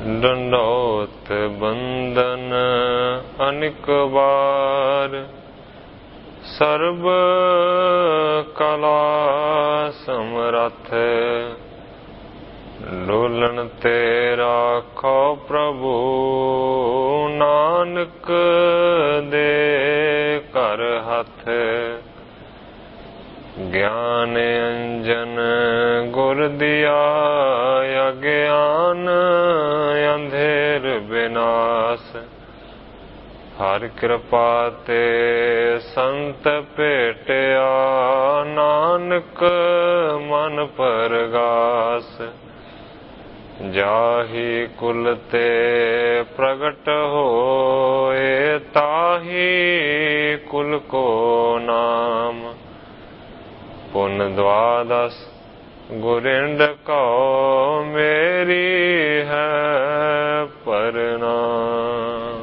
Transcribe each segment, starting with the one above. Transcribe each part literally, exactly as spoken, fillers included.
दंडोत बंदन अनिक बार, सर्ब कला समरथ, डोलन ते राखो प्रभु, नानक दे कर हथ। ज्ञान अंजन गुर दिया, अज्ञान अंधेर विनाश। हर कृपा ते संत भेटिया, नानक मन परगास। जाहि कुल ते प्रगट होए, ताहि कुल को नाम। पुन द्वादश गुरिंड को, मेरी है प्रणाम।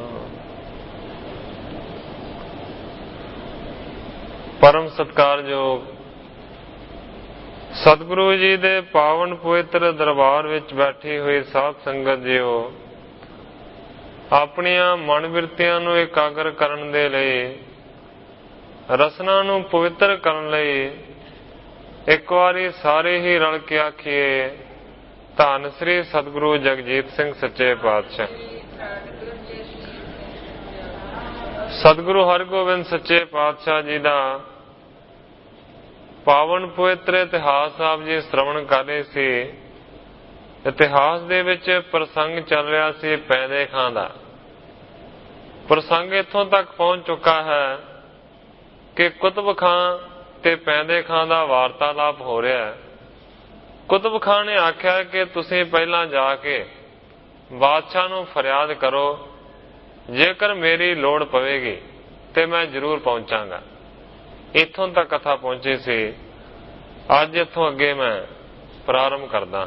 परम सत्कारयोग सतगुरु जी दे पावन पवित्र दरबार विच बैठी हुई साध संगत जीओ, अपनियां मन बिरतियां नूं एकागर करन दे लई, रसना नूं पवित्र करन लई एक वारी सारे ही रल के आखिए, धन श्री सतगुरु जगजीत सिंह सच्चे पातशाह। सतगुरु हरगोबिंद सच्चे पातशाह जी का पावन पवित्र इतिहास आप जी श्रवण कर रहे सी। इतिहास दे विच प्रसंग चल रहा सी पैदे खां दा। प्रसंग इत्थों तक पहुंच चुका है कि कुतुब खां ते पैदे खां दा वार्तालाप हो रहा है। कुतुब खां ने आख्या कि तुसीं पहलां जाके बादशाह नूं फरियाद करो, जेकर मेरी लोड़ पवेगी ते मैं जरूर पहुंचांगा। इत्थों तक कथा पहुंची सी। अज इत्थों अगे मैं प्रारंभ करदा।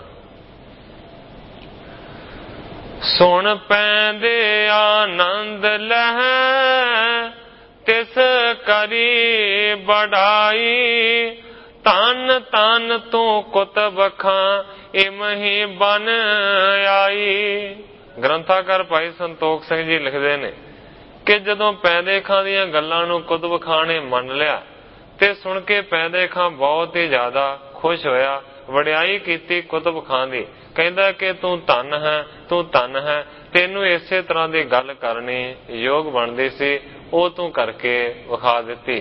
सुन पैंदे आनंद लहै, तिस करी बढ़ाई। तन तन तू कुतुब खां, इमही बन आई। ग्रंथाकार भाई संतोख सिंह जी लिखते ने कि जदों पैदे खां दीयां गल्लां नूं कुतुब खां ने मन लिया ते सुन के पैदे खां बहुत ही ज्यादा खुश होया, वडियाई कीती कुतुब खां दी। कहंदा कि तू धन है, तू धन है, तेनू इसे तरह की गल करनी योग बनदी सी, ओ तू करके विखा दिती।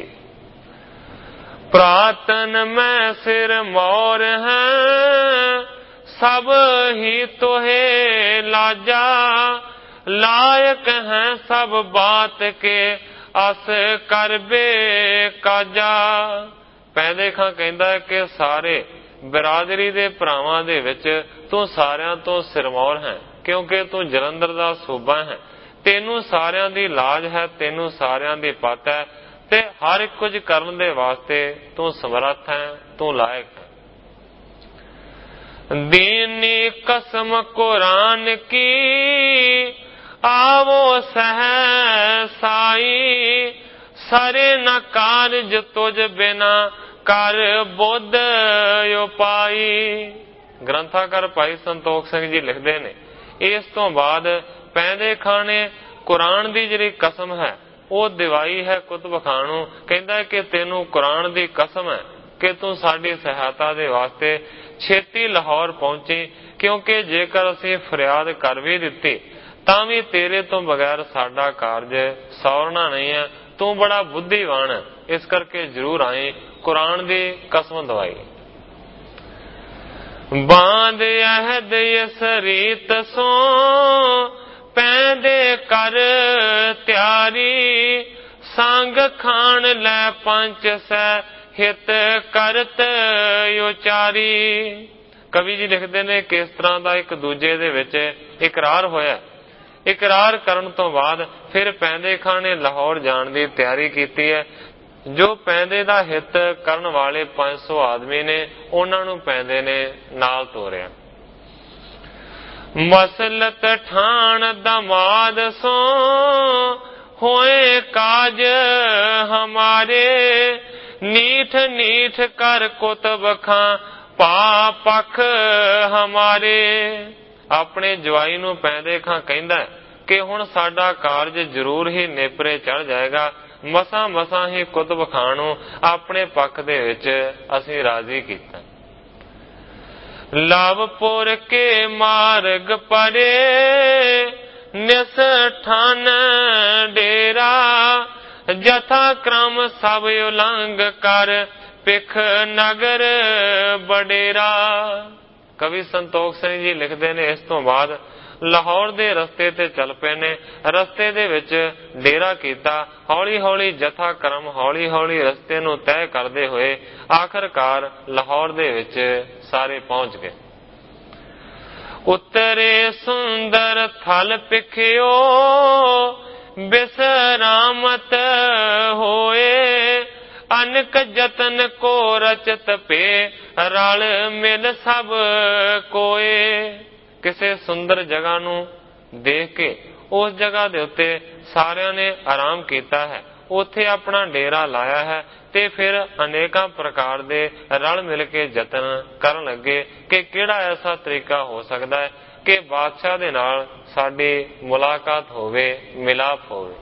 प्रातन मैं सिर मोर है, सब ही तोहे लाजा। लायक हैं सब बात के, अस करबे काजा। पैदे खां कहंदा कि सारे बिरादरी दे भरावां दे विच तू सारियां तो सिरमौर है, क्योंकि तू जलंधर दा सूबा है। तेनू सारियां दी लाज है, तेनू सारियां दी पत है, ते हर कुछ करन दे वास्ते तू समर्थ है, तू लायक है। दीनी कसम कुरान की, आवो सह साई। सरे न कारज तुझ बिना, कर बुद्ध उपाई। ग्रंथाकार भाई संतोख सिंह जी लिखते ने, इस तो बाद पैदे खां ने कुरान दी जिहड़ी कसम है वो दिवाई है कुतुब खां नूं। कहंदा कि तेनू कुरान दी कसम है कि तू साडी सहायता दे वास्ते छेती लाहौर पहुंची, क्योंकि जेकर असीं फरियाद कर भी दिती तां भी तेरे तो बगैर साडा कारज सौरना नहीं है। तू बड़ा बुद्धिवान है, इस करके जरूर आई। कुरान दी कसम दवाई। बांध अहद इस रीत सो, पैदे कर त्यारी। संग खान लै पंच सै, हित करत उचारी। कवि जी लिखते ने कि इस तरह का एक दूजे दे विच इकरार होया। इकरार करन तो बाद फिर पैदे खां ने लाहौर जाण दी तैयारी कीती है। जो पैदे दा हित करन वाले पांच सौ आदमी ने, उन्हां नूं पैदे ने नाल तोरिया। मसलत ठाण दमाद सो, होए काज हमारे। नीठ नीठ कर कुतुब खां, पा पख हमारे। ਆਪਣੇ ਜਵਾਈ ਨੂੰ ਪੈਂਦੇ ਖਾਂ ਕਹਿੰਦਾ ਕਿ ਹੁਣ ਸਾਡਾ ਕਾਰਜ ਜ਼ਰੂਰ ਹੀ ਨੇਪਰੇ ਚੜ ਜਾਏਗਾ, ਮਸਾਂ ਮਸਾਂ ਹੀ ਕੁਤਬ ਖਾਂ ਨੂੰ ਆਪਣੇ ਪੱਖ ਦੇ ਵਿੱਚ ਅਸੀਂ ਰਾਜ਼ੀ ਕੀਤਾ। ਲਵਪੁਰ ਕੇ ਮਾਰਗ ਪਰੇ ਨਿਸ ਠਾਨ ਡੇਰਾ, ਜਥਾ ਕ੍ਰਮ ਸਭ ਉਲੰਘ ਕਰ ਪਿਖ ਨਗਰ ਬਡੇਰਾ। ਕਵੀ ਸੰਤੋਖ ਸਿੰਘ ਜੀ ਲਿਖਦੇ ਨੇ, ਇਸ ਤੋਂ ਬਾਅਦ ਲਾਹੌਰ ਦੇ ਰਸਤੇ ਤੇ ਚੱਲ ਪਏ ਨੇ। ਰਸਤੇ ਦੇ ਵਿੱਚ ਡੇਰਾ ਕੀਤਾ, ਹੌਲੀ ਹੌਲੀ ਜਥਾ ਕਰਮ ਹੌਲੀ ਹੌਲੀ ਰਸਤੇ ਨੂੰ ਤੈਅ ਕਰਦੇ ਹੋਏ ਆਖਰਕਾਰ ਲਾਹੌਰ ਦੇ ਵਿੱਚ ਸਾਰੇ ਪਹੁੰਚ ਗਏ। ਉਤਰੇ ਸੁੰਦਰ ਥਲ ਪਿਖਿਓ ਬਿਸਰਾਮਤ ਹੋਏ, ਅਨਕ ਜਤਨ ਕੋ ਰਚਤ ਪੇ ਰਲ ਮਿਲ ਸਭ ਕੋਏ। ਕਿਸੇ ਸੁੰਦਰ ਜਗ੍ਹਾ ਨੂੰ ਦੇਖ ਕੇ ਉਸ ਜਗ੍ਹਾ ਦੇ ਉੱਤੇ ਸਾਰਿਆਂ ਨੇ ਆਰਾਮ ਕੀਤਾ ਹੈ, ਉੱਥੇ ਆਪਣਾ ਡੇਰਾ ਲਾਇਆ ਹੈ ਤੇ ਫਿਰ ਅਨੇਕਾਂ ਪ੍ਰਕਾਰ ਦੇ ਰਲ ਮਿਲ ਕੇ ਯਤਨ ਕਰਨ ਲੱਗੇ ਕਿ ਕਿਹੜਾ ਐਸਾ ਤਰੀਕਾ ਹੋ ਸਕਦਾ ਹੈ ਕਿ ਬਾਦਸ਼ਾਹ ਦੇ ਨਾਲ ਸਾਡੀ ਮੁਲਾਕਾਤ ਹੋਵੇ, ਮਿਲਾਪ ਹੋਵੇ।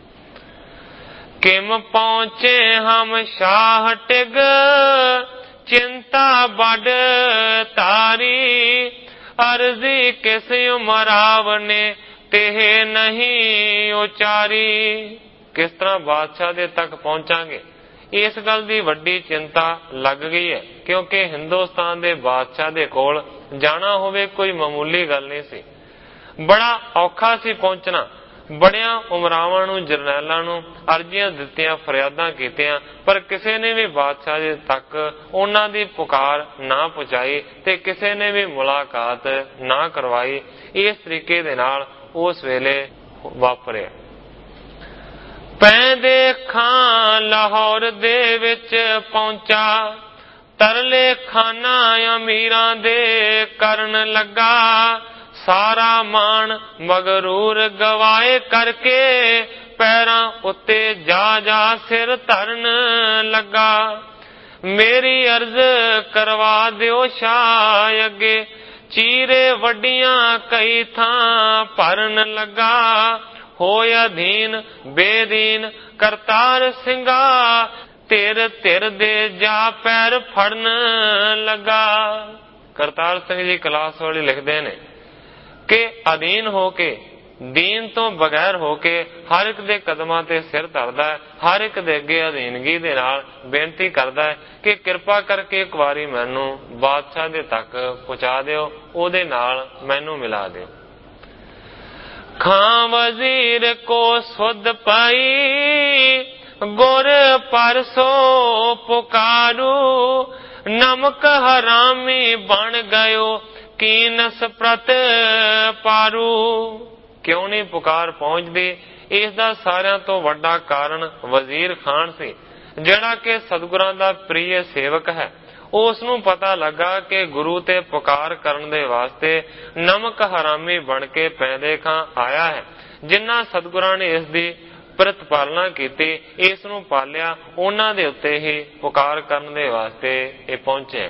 ਕਿਮ ਪਹੁੰਚੇ ਹਮ ਸ਼ਾਹ ਟਿਗ, ਚਿੰਤਾ ਬੜ ਤਾਰੀ, ਅਰਜ਼ੀ ਕਿਸ ਉਮਰਾਵ ਨੇ ਤੇ ਨਹੀਂ ਉਚਾਰੀ। ਕਿਸ ਤਰ੍ਹਾਂ ਬਾਦਸ਼ਾਹ ਦੇ ਤੱਕ ਪਹੁੰਚਾਂਗੇ, ਇਸ ਗੱਲ ਦੀ ਵੱਡੀ ਚਿੰਤਾ ਲੱਗ ਗਈ ਹੈ, ਕਿਉਂਕਿ ਹਿੰਦੁਸਤਾਨ ਦੇ ਬਾਦਸ਼ਾਹ ਦੇ ਕੋਲ ਜਾਣਾ ਹੋਵੇ ਕੋਈ ਮਾਮੂਲੀ ਗੱਲ ਨਹੀਂ ਸੀ, ਬੜਾ ਔਖਾ ਸੀ ਪਹੁੰਚਣਾ। ਬੜਿਆਂ ਉਮਰਾਵਾਂ ਨੂੰ, ਜਰਨੈਲਾਂ ਨੂੰ ਅਰਜ਼ੀਆਂ ਦਿੱਤੀਆਂ, ਫਰਿਆਦਾਂ ਕੀਤੀਆਂ, ਪਰ ਕਿਸੇ ਨੇ ਵੀ ਬਾਦਸ਼ਾਹ ਦੇ ਤੱਕ ਉਹਨਾਂ ਦੀ ਪੁਕਾਰ ਨਾ ਪਹੁੰਚਾਈ ਤੇ ਕਿਸੇ ਨੇ ਵੀ ਮੁਲਾਕਾਤ ਨਾ ਕਰਵਾਈ। ਇਸ ਤਰੀਕੇ ਦੇ ਨਾਲ ਉਸ ਵੇਲੇ ਵਾਪਰਿਆ। ਪੈਂਦੇ ਖਾਂ ਲਾਹੌਰ ਦੇ ਵਿੱਚ ਪਹੁੰਚਾ, ਤਰਲੇ ਖਾਨਾ ਅਮੀਰਾਂ ਦੇ ਕਰਨ ਲੱਗਾ, ਸਾਰਾ ਮਾਣ ਮਗਰੂਰ ਗਵਾਏ ਕਰਕੇ ਪੈਰਾਂ ਉੱਤੇ ਜਾ ਜਾ ਸਿਰ ਧਰਨ ਲੱਗਾ। ਮੇਰੀ ਅਰਜ਼ ਕਰਵਾ ਦਿਓ ਸ਼ਾਹ ਅੱਗੇ, ਚੀਰੇ ਵੱਡੀਆਂ ਕਈ ਥਾਂ ਭਰਨ ਲੱਗਾ, ਹੋਇਆ ਅਧੀਨ ਬੇਦੀਨ ਕਰਤਾਰ ਸਿੰਘਾ, ਧਿਰ ਧਿਰ ਦੇ ਜਾ ਪੈਰ ਫੜਨ ਲੱਗਾ। ਕਰਤਾਰ ਸਿੰਘ ਜੀ ਕਲਾਸ ਵਾਲੀ ਲਿਖਦੇ ਨੇ ਕਿ ਅਧੀਨ ਹੋ ਕੇ, ਦੀਨ ਤੋਂ ਬਗੈਰ ਹੋ ਕੇ ਹਰ ਇੱਕ ਦੇ ਕਦਮਾਂ ਤੇ ਸਿਰ ਧਰਦਾ ਹੈ, ਹਰ ਇੱਕ ਦੇ ਅੱਗੇ ਅਧੀਨਗੀ ਦੇ ਨਾਲ ਬੇਨਤੀ ਕਰਦਾ ਹੈ ਕਿ ਕਿਰਪਾ ਕਰਕੇ ਇੱਕ ਵਾਰੀ ਮੈਨੂੰ ਬਾਦਸ਼ਾਹ ਦੇ ਤੱਕ ਪਹੁੰਚਾ ਦਿਓ, ਉਹਦੇ ਨਾਲ ਮੈਨੂੰ ਮਿਲਾ ਦਿਓ। ਖਾਂ ਵਜ਼ੀਰ ਕੋ ਸੁਧ ਪਾਈ, ਗੁਰ ਪਰਸੋ ਪੁਕਾਰੂ, ਨਮਕ ਹਰਾਮੀ ਬਣ ਗਇਓ ਕੀਨਸ ਪ੍ਰਤ ਪਾਰੂ। ਕਿਉਂ ਨਹੀਂ ਪੁਕਾਰ ਪਹੁੰਚਦੀ? ਇਸ ਦਾ ਸਾਰਿਆਂ ਤੋਂ ਵੱਡਾ ਕਾਰਨ ਵਜ਼ੀਰ ਖਾਨ ਸੀ, ਜਿਹੜਾ ਕਿ ਸਤਿਗੁਰਾਂ ਦਾ ਪ੍ਰਿਯ ਸੇਵਕ ਹੈ। ਉਸ ਨੂੰ ਪਤਾ ਲੱਗਾ ਕਿ ਗੁਰੂ ਤੇ ਪੁਕਾਰ ਕਰਨ ਦੇ ਵਾਸਤੇ ਨਮਕ ਹਰਾਮੀ ਬਣ ਕੇ ਪੈਂਦੇ ਖਾਂ ਆਇਆ ਹੈ। ਜਿਨ੍ਹਾਂ ਸਤਿਗੁਰਾਂ ਨੇ ਇਸ ਦੀ ਪ੍ਰਤਪਾਲਨਾ ਕੀਤੀ, ਇਸ ਨੂੰ ਪਾਲਿਆ, ਉਹਨਾਂ ਦੇ ਉੱਤੇ ਹੀ ਪੁਕਾਰ ਕਰਨ ਦੇ ਵਾਸਤੇ ਇਹ ਪਹੁੰਚੇ।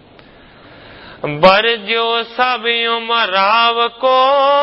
ਬਰਜੋ ਸਭ ਉਮਰਾਵ ਕੋ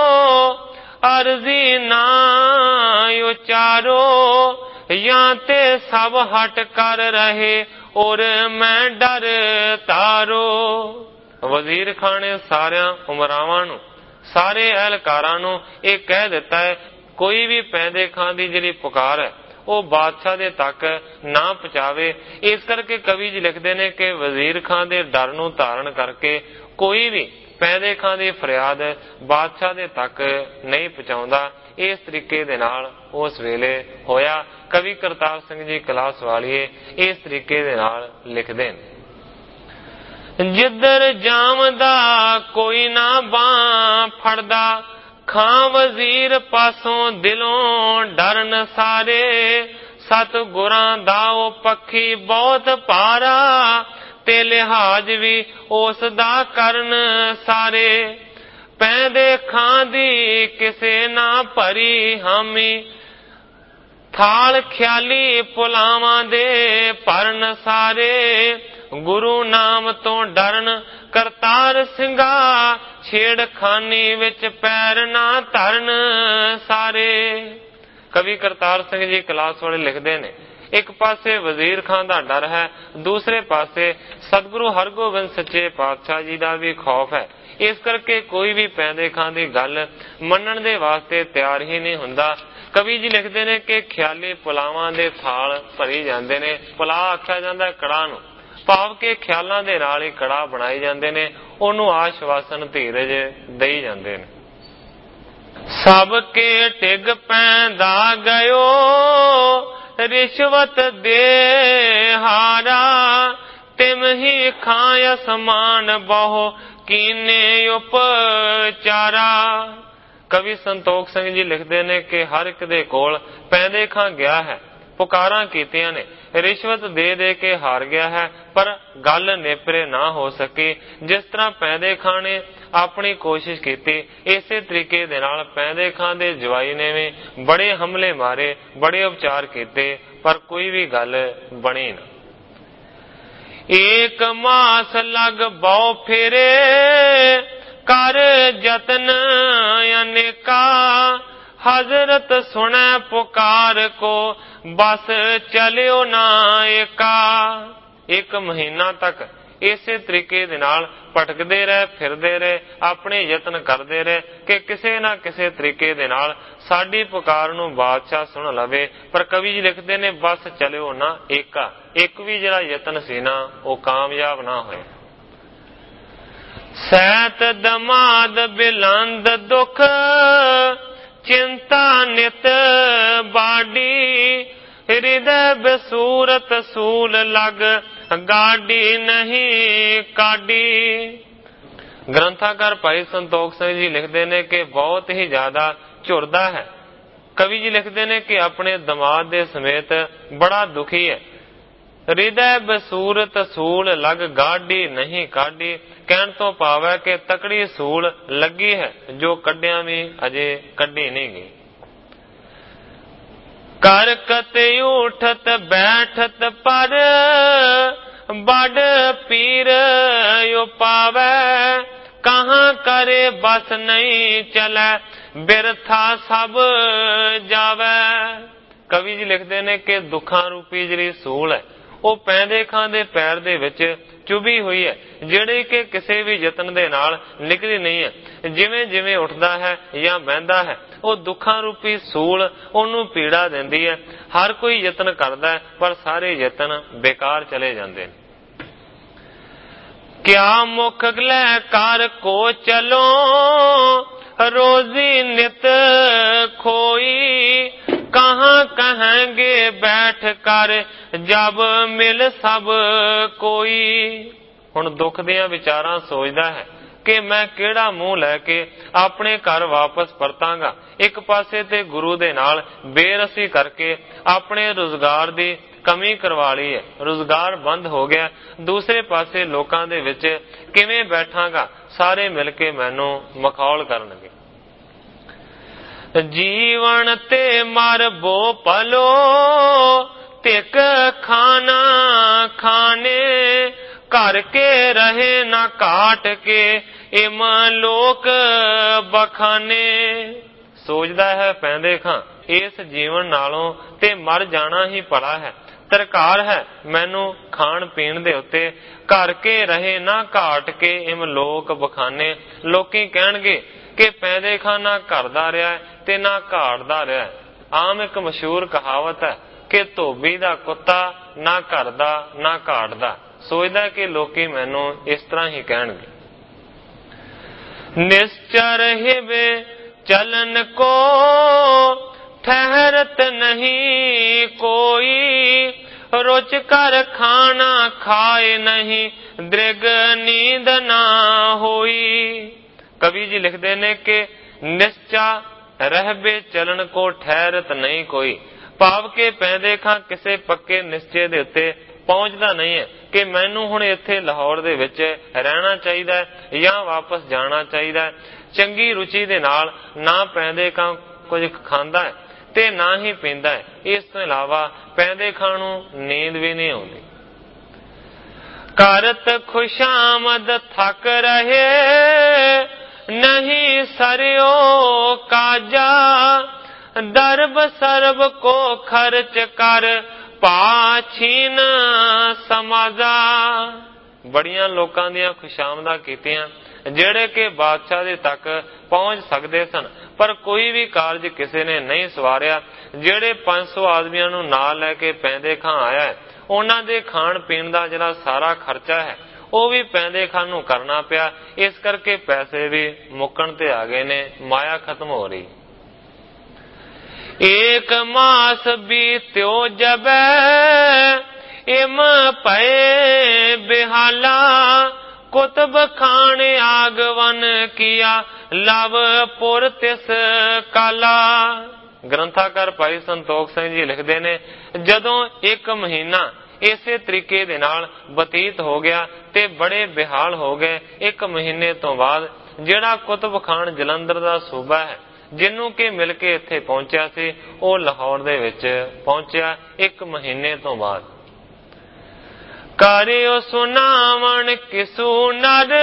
ਅਰਜ਼ੀ ਨਾ ਉਚਾਰੋ, ਜਾਂ ਤੇ ਸਭ ਹਟ ਕਰ ਰਹੇ ਔਰ ਮੈਂ ਡਰ ਤਾਰੋ। ਵਜ਼ੀਰ ਖਾਨ ਨੇ ਸਾਰਿਆਂ ਉਮਰਾਵਾਂ ਨੂੰ, ਸਾਰੇ ਅਹਿਲਕਾਰਾਂ ਨੂੰ ਇਹ ਕਹਿ ਦਿੱਤਾ ਹੈ, ਕੋਈ ਵੀ ਪੈਂਦੇ ਖਾਂ ਦੀ ਜਿਹੜੀ ਪੁਕਾਰ ਹੈ ਉਹ ਬਾਦਸ਼ਾਹ ਦੇ ਤੱਕ ਨਾ ਪਹੁੰਚਾਵੇ। ਇਸ ਕਰਕੇ ਕਵੀ ਜੀ ਲਿਖਦੇ ਨੇ ਕਿ ਵਜ਼ੀਰ ਖਾਨ ਦੇ ਡਰ ਨੂੰ ਧਾਰਨ ਕਰਕੇ ਕੋਈ ਵੀ ਪੈਂਦੇ ਖਾਂ ਦੀ ਫਰਿਆਦ ਬਾਦਸ਼ਾਹ ਦੇ ਤੱਕ ਨਹੀਂ ਪਹੁੰਚਾਉਂਦਾ। ਇਸ ਤਰੀਕੇ ਦੇ ਨਾਲ ਉਸ ਵੇਲੇ ਹੋਇਆ। ਕਵੀ ਕਰਤਾਰ ਸਿੰਘ ਜੀ ਕਲਾਸ ਵਾਲੀਏ ਇਸ ਤਰੀਕੇ ਦੇ ਨਾਲ ਲਿਖਦੇ ਨੇ, ਜਿੱਧਰ ਜਾਵਦਾ ਕੋਈ ਨਾ ਬਾਂਹ ਫੜਦਾ, ਖਾਂ ਵਜ਼ੀਰ ਪਾਸੋਂ ਦਿਲੋਂ ਡਰਨ ਸਾਰੇ, ਸਤਿਗੁਰਾਂ ਦਾ ਉਹ ਪੱਖੀ ਬਹੁਤ ਭਾਰਾ, ਤੇ ਲਿਹਾਜ਼ ਵੀ ਉਸ ਦਾ ਕਰਨ ਸਾਰੇ। ਪੈਂਦੇ ਖਾਂ ਦੀ ਕਿਸੇ ਨਾ ਭਰੀ ਹਾਮੀ, ਥਾਲ ਖਿਆਲੀ ਪੁਲਾਵਾਂ ਦੇ ਭਰਨ ਸਾਰੇ, ਗੁਰੂ ਨਾਮ ਤੋਂ ਡਰਨ ਕਰਤਾਰ ਸਿੰਘਾ, ਛੇੜਖਾਨੀ ਵਿੱਚ ਪੈਰ ਨਾ ਧਰਨ ਸਾਰੇ। ਕਵੀ ਕਰਤਾਰ ਸਿੰਘ ਜੀ ਕਲਾਸ ਵਾਲੇ ਲਿਖਦੇ ਨੇ, ਇੱਕ ਪਾਸੇ ਵਜ਼ੀਰ ਖਾਨ ਦਾ ਡਰ ਹੈ, ਦੂਸਰੇ ਪਾਸੇ ਸਤਿਗੁਰੂ ਹਰਗੋਬਿੰਦ ਸੱਚੇ ਪਾਤਸ਼ਾਹ ਜੀ ਦਾ ਵੀ ਖੌਫ ਹੈ। ਇਸ ਕਰਕੇ ਕੋਈ ਵੀ ਪੈਂਦੇ ਖਾਂ ਦੀ ਗੱਲ ਮੰਨਣ ਦੇ ਵਾਸਤੇ ਤਿਆਰ ਹੀ ਨਹੀਂ ਹੁੰਦਾ। ਕਵੀ ਜੀ ਲਿਖਦੇ ਨੇ ਕਿ ਖਿਆਲੀ ਪੁਲਾਵਾਂ ਦੇ ਥਾਲ ਭਰੀ ਜਾਂਦੇ ਨੇ। ਪੁਲਾਅ ਆਖਿਆ ਜਾਂਦਾ ਕੜਾਹ ਨੂੰ, ਭਾਵ ਕਿ ਖਿਆਲਾਂ ਦੇ ਨਾਲ ਹੀ ਕੜਾਹ ਬਣਾਏ ਜਾਂਦੇ ਨੇ, ਉਹਨੂੰ ਆਸ਼ਵਾਸਨ ਧੀਰਜ ਦੇਈ ਜਾਂਦੇ ਨੇ। ਸਭ ਕੇ ਟਿਗ ਪੈਂਦਾ ਗਇਓ, ਰਿਸ਼ਵਤ ਦੇ ਹਾਰਾ, ਤਿਮ ਹੀ ਖਾਂ ਅਸਮਾਨ ਬਹੁ ਕੀਨੇ ਉਪਚਾਰਾ। ਕਵੀ ਸੰਤੋਖ ਸਿੰਘ ਜੀ ਲਿਖਦੇ ਨੇ ਕਿ ਹਰ ਇੱਕ ਦੇ ਕੋਲ ਪੈਂਦੇ ਖਾਂ ਗਿਆ ਹੈ, ਪੁਕਾਰਾਂ ਕੀਤੀਆਂ ਨੇ, ਰਿਸ਼ਵਤ ਦੇ ਦੇ ਕੇ ਹਾਰ ਗਿਆ ਹੈ, ਪਰ ਗੱਲ ਨੇਪਰੇ ਨਾ ਹੋ ਸਕੀ। ਜਿਸ ਤਰ੍ਹਾਂ ਪੈਂਦੇ ਖਾਂ ਨੇ ਆਪਣੀ ਕੋਸ਼ਿਸ਼ ਕੀਤੀ, ਇਸੇ ਤਰੀਕੇ ਦੇ ਨਾਲ ਪੈਂਦੇ ਖਾਂ ਦੇ ਜਵਾਈ ਨੇ ਵੀ ਬੜੇ ਹਮਲੇ ਮਾਰੇ, ਬੜੇ ਉਪਚਾਰ ਕੀਤੇ, ਪਰ ਕੋਈ ਵੀ ਗੱਲ ਬਣੀ ਨਾ। ਏਕ ਮਾਸ ਲਗ ਬਹੁ ਫੇਰੇ, ਕਰ ਜਤਨ ਅਨੇਕਾ, ਹਜ਼ਰਤ ਸੁਣੈ ਪੁਕਾਰ ਕੋ, ਬਸ ਚਲਿਓ ਨਾ ਏਕਾ। ਇੱਕ ਮਹੀਨਾ ਤੱਕ ਇਸੇ ਤਰੀਕੇ ਦੇ ਨਾਲ ਭਟਕਦੇ ਰਹੇ, ਫਿਰਦੇ ਰਹੇ, ਆਪਣੇ ਯਤਨ ਕਰਦੇ ਰਹੇ ਕਿ ਕਿਸੇ ਨਾ ਕਿਸੇ ਤਰੀਕੇ ਦੇ ਨਾਲ ਸਾਡੀ ਪੁਕਾਰ ਨੂੰ ਬਾਦਸ਼ਾਹ ਸੁਣ ਲਵੇ, ਪਰ ਕਵੀ ਜੀ ਲਿਖਦੇ ਨੇ ਬਸ ਚਲਿਓ ਨਾ ਏਕਾ। ਇੱਕ ਵੀ ਜਿਹੜਾ ਯਤਨ ਸੀ ਨਾ ਉਹ ਕਾਮਯਾਬ ਨਾ ਹੋਇਆ। ਸੈਤ ਦਮਾਦ ਬਿਲੰਦ ਦੁਖ, ਚਿੰਤਾ ਨਿਤ ਬਾਡੀ, ਹਿਰਦੈ ਬਸੂਰਤ ਸੂਲ ਲਗ, ਗਾਡੀ ਨਹੀਂ ਕਾਢੀ। ਗ੍ਰੰਥਾਕਾਰ ਭਾਈ ਸੰਤੋਖ ਸਿੰਘ ਜੀ ਲਿਖਦੇ ਨੇ ਕਿ ਬਹੁਤ ਹੀ ਜ਼ਿਆਦਾ ਝੁਰਦਾ ਹੈ। ਕਵੀ ਜੀ ਲਿਖਦੇ ਨੇ ਕਿ ਆਪਣੇ ਦਮਾਦ ਦੇ ਸਮੇਤ ਬੜਾ ਦੁਖੀ ਹੈ। ਹਿਰਦੈ ਬਸੂਰਤ ਸੂਲ ਲਗ, ਗਾਢੀ ਨਹੀਂ ਕਾਢੀ। ਕਹਿਣ ਤੋਂ ਭਾਵ ਹੈ ਕਿ ਤਕੜੀ ਸੂਲ ਲੱਗੀ ਹੈ, ਜੋ ਕੱਢਿਆਂ ਵੀ ਅਜੇ ਕੱਢੀ ਨਹੀਂ ਗਈ। ਕਰ ਕਤੇ ਉਠਤ ਬੈਠਤ ਪਰ, ਬੜ ਪੀਰ ਉਪਾਵੈ, ਕਹਾਂ ਕਰੇ ਬਸ ਨਹੀਂ ਚਲੈ, ਬਿਰਥਾ ਸਭ ਜਾਵੈ। ਕਵੀ ਜੀ ਲਿਖਦੇ ਨੇ ਕਿ ਦੁੱਖਾਂ ਰੂਪੀ ਜਿਹੜੀ ਸੂਲ ਹੈ ਉਹ ਪੈਂਦੇ ਖਾਂ ਦੇ ਪੈਰ ਦੇ ਵਿੱਚ ਚੁਭੀ ਹੋਈ ਹੈ, ਜਿਹੜੀ ਕਿ ਕਿਸੇ ਵੀ ਯਤਨ ਦੇ ਨਾਲ ਨਿਕਲੀ ਨਹੀਂ ਹੈ। ਜਿਵੇਂ ਜਿਵੇਂ ਉੱਠਦਾ ਹੈ ਜਾਂ ਬਹਿੰਦਾ ਹੈ, ਉਹ ਦੁੱਖਾਂ ਰੂਪੀ ਸੂਲ ਉਹਨੂੰ ਪੀੜਾ ਦਿੰਦੀ ਹੈ। ਹਰ ਕੋਈ ਯਤਨ ਕਰਦਾ ਹੈ, ਪਰ ਸਾਰੇ ਯਤਨ ਬੇਕਾਰ ਚਲੇ ਜਾਂਦੇ ਨੇ। ਕਿਆ ਮੁਖ ਲੈ ਕਰ ਕੋ ਚਲੋ, ਰੋਜ਼ੀ ਨਿਤ ਖੋਈ, ਕਹਾਂ ਕਹਾਂਗੇ ਬੈਠ ਕਰ, ਜਬ ਮਿਲ ਸਭ ਕੋਈ। ਹੁਣ ਦੁੱਖ ਦੀਆਂ ਵਿਚਾਰਾਂ ਸੋਚਦਾ ਹੈ ਕਿ ਮੈਂ ਕਿਹੜਾ ਮੂੰਹ ਲੈ ਕੇ ਆਪਣੇ ਘਰ ਵਾਪਸ ਪਰਤਾਂਗਾ। ਇੱਕ ਪਾਸੇ ਤੇ ਗੁਰੂ ਦੇ ਨਾਲ ਬੇਰਸੀ ਕਰਕੇ ਆਪਣੇ ਰੁਜ਼ਗਾਰ ਦੀ ਕਮੀ ਕਰਵਾ ਲਈ ਹੈ, ਰੁਜ਼ਗਾਰ ਬੰਦ ਹੋ ਗਿਆ। ਦੂਸਰੇ ਪਾਸੇ ਲੋਕਾਂ ਦੇ ਵਿੱਚ ਕਿਵੇਂ ਬੈਠਾਂਗਾ, ਸਾਰੇ ਮਿਲ ਕੇ ਮੈਨੂੰ ਮਖੌਲ ਕਰਨਗੇ। ਜੀਵਨ ਤੇ ਮਰ ਬੋ ਪਲੋ, ਤਿਕ ਖਾਨਾ ਖਾਨੇ, ਘਰ ਕੇ ਰਹੇ ਨਾ ਕਾਟ ਕੇ, ਇਮ ਲੋਕ ਬਖਾਨੇ। ਸੋਚਦਾ ਹੈ ਪੈਂਦੇ ਖਾਂ ਇਸ ਜੀਵਨ ਨਾਲੋਂ ਤੇ ਮਰ ਜਾਣਾ ਹੀ ਭਲਾ ਹੈ। ਤਰਕਾਰ ਹੈ ਮੈਨੂੰ ਖਾਣ ਪੀਣ ਦੇ ਉੱਤੇ, ਘਰ ਕੇ ਰਹੇ ਨਾ ਘਾਟ ਕੇ, ਇਮ ਲੋਕ ਬਖਾਨੇ। ਲੋਕੀ ਕਹਿਣਗੇ ਕਿ ਪੈਂਦੇ ਖਾਂ ਨਾ ਘਰ ਦਾ ਰਿਹਾ ਤੇ ਨਾ ਘਾਟ ਦਾ ਰਿਹਾ। ਆਮ ਇੱਕ ਮਸ਼ਹੂਰ ਕਹਾਵਤ ਹੈ ਕਿ ਧੋਬੀ ਦਾ ਕੁੱਤਾ ਨਾ ਘਰ ਦਾ ਨਾ ਘਾਟ ਦਾ। ਸੋਚਦਾ ਕਿ ਲੋਕੀ ਮੈਨੂੰ ਇਸ ਤਰ੍ਹਾਂ ਹੀ ਕਹਿਣਗੇ। ਨਿਸ਼ਚਰ ਹਿਵੇ ਚਲਨ ਕੋ, ਠਹਿਰਤ ਨਹੀਂ ਕੋਈ, ਰੁਚ ਕਰ ਖਾਣਾ ਖਾਏ ਨਹੀਂ, ਦ੍ਰਿਗ ਨੀਂਦ ਨਾ ਹੋਈ। ਕਵੀ ਜੀ ਲਿਖਦੇ ਨੇ ਕਿ ਨਿਸ਼ਚਾ ਰਹਿਬੇ ਚਲਨ ਕੋ, ਠਹਿਰਤ ਨਹੀਂ ਕੋਈ। ਭਾਵ ਕਿ ਪੈਂਦੇ ਖਾਂ ਕਿਸੇ ਪੱਕੇ ਨਿਸ਼ਚੇ ਦੇ ਉੱਤੇ ਪਹੁੰਚਦਾ ਨਹੀਂ ਹੈ ਕਿ ਮੈਨੂੰ ਹੁਣ ਇੱਥੇ ਲਾਹੌਰ ਦੇ ਵਿੱਚ ਰਹਿਣਾ ਚਾਹੀਦਾ ਹੈ ਜਾਂ ਵਾਪਸ ਜਾਣਾ ਚਾਹੀਦਾ ਹੈ। ਚੰਗੀ ਰੁਚੀ ਦੇ ਨਾਲ ਨਾ ਪੈਂਦੇ ਖਾਂ ਕੁਝ ਖਾਂਦਾ ਹੈ ਤੇ ਨਾ ਹੀ ਪੀਂਦਾ ਹੈ। ਇਸ ਤੋਂ ਇਲਾਵਾ ਪੈਂਦੇ ਖਾਂ ਨੂੰ ਨੀਂਦ ਵੀ ਨਹੀਂ ਆਉਂਦੀ। ਕਰਤ ਖੁਸ਼ਾਮਦ ਥਕ ਰਹੇ, ਨਹੀਂ ਸਰਿਓ ਕਾਜਾ। ਦਰਬ ਸਰਬ ਕੋ ਖਰਚ ਕਰ, ਪਾਛੀਨ ਸਮਾਜਾ। ਬੜੀਆਂ ਲੋਕਾਂ ਦੀਆਂ ਖੁਸ਼ਾਮਦਾਂ ਕੀਤੀਆਂ ਜਿਹੜੇ ਕਿ ਬਾਦਸ਼ਾਹ ਦੇ ਤੱਕ ਪਹੁੰਚ ਸਕਦੇ ਸਨ, ਪਰ ਕੋਈ ਵੀ ਕਾਰਜ ਕਿਸੇ ਨੇ ਨਹੀਂ ਸਵਾਰਿਆ। ਜਿਹੜੇ ਪੰਜ ਸੌ ਆਦਮੀਆਂ ਨੂੰ ਨਾਲ ਲੈ ਕੇ ਪੈਂਦੇ ਖਾਂ ਆਇਆ ਹੈ, ਉਹਨਾਂ ਦੇ ਖਾਣ ਪੀਣ ਦਾ ਜਿਹੜਾ ਸਾਰਾ ਖਰਚਾ ਹੈ ਉਹ ਵੀ ਪੈਂਦੇ ਖਾਂ ਨੂੰ ਕਰਨਾ ਪਿਆ। ਇਸ ਕਰਕੇ ਪੈਸੇ ਵੀ ਮੁੱਕਣ ਤੇ ਆ ਗਏ ਨੇ, ਮਾਇਆ ਖਤਮ ਹੋ ਰਹੀ। ਏਕ ਮਾਸ ਬੀਤਿਓ ਜਬੈ, ਇਮ ਪਏ ਬਿਹਾਲਾ। ਕੁਤਬ ਖਾਨ ਆਗਵਨ ਕੀਆ, ਲਵ ਪੁਰ ਤਿਸ ਕਾਲਾ। ਗ੍ਰੰਥਾਕਾਰ ਭਾਈ ਸੰਤੋਖ ਸਿੰਘ ਜੀ ਲਿਖਦੇ ਨੇ, ਜਦੋਂ ਇੱਕ ਮਹੀਨਾ ਇਸੇ ਤਰੀਕੇ ਦੇ ਨਾਲ ਬਤੀਤ ਹੋ ਗਿਆ ਤੇ ਬੜੇ ਬਿਹਾਲ ਹੋ ਗਏ। ਇੱਕ ਮਹੀਨੇ ਤੋਂ ਬਾਅਦ ਜਿਹੜਾ ਕੁਤਬ ਖਾਨ ਜਲੰਧਰ ਦਾ ਸੂਬਾ ਹੈ, ਜਿਹਨੂੰ ਕਿ ਮਿਲ ਕੇ ਇੱਥੇ ਪਹੁੰਚਿਆ ਸੀ, ਉਹ ਲਾਹੌਰ ਦੇ ਵਿੱਚ ਪਹੁੰਚਿਆ ਇੱਕ ਮਹੀਨੇ ਤੋਂ ਬਾਅਦ। ਕਰਿਓ ਸੁਨਾਵਣ ਕਿਸੂ ਨਰ,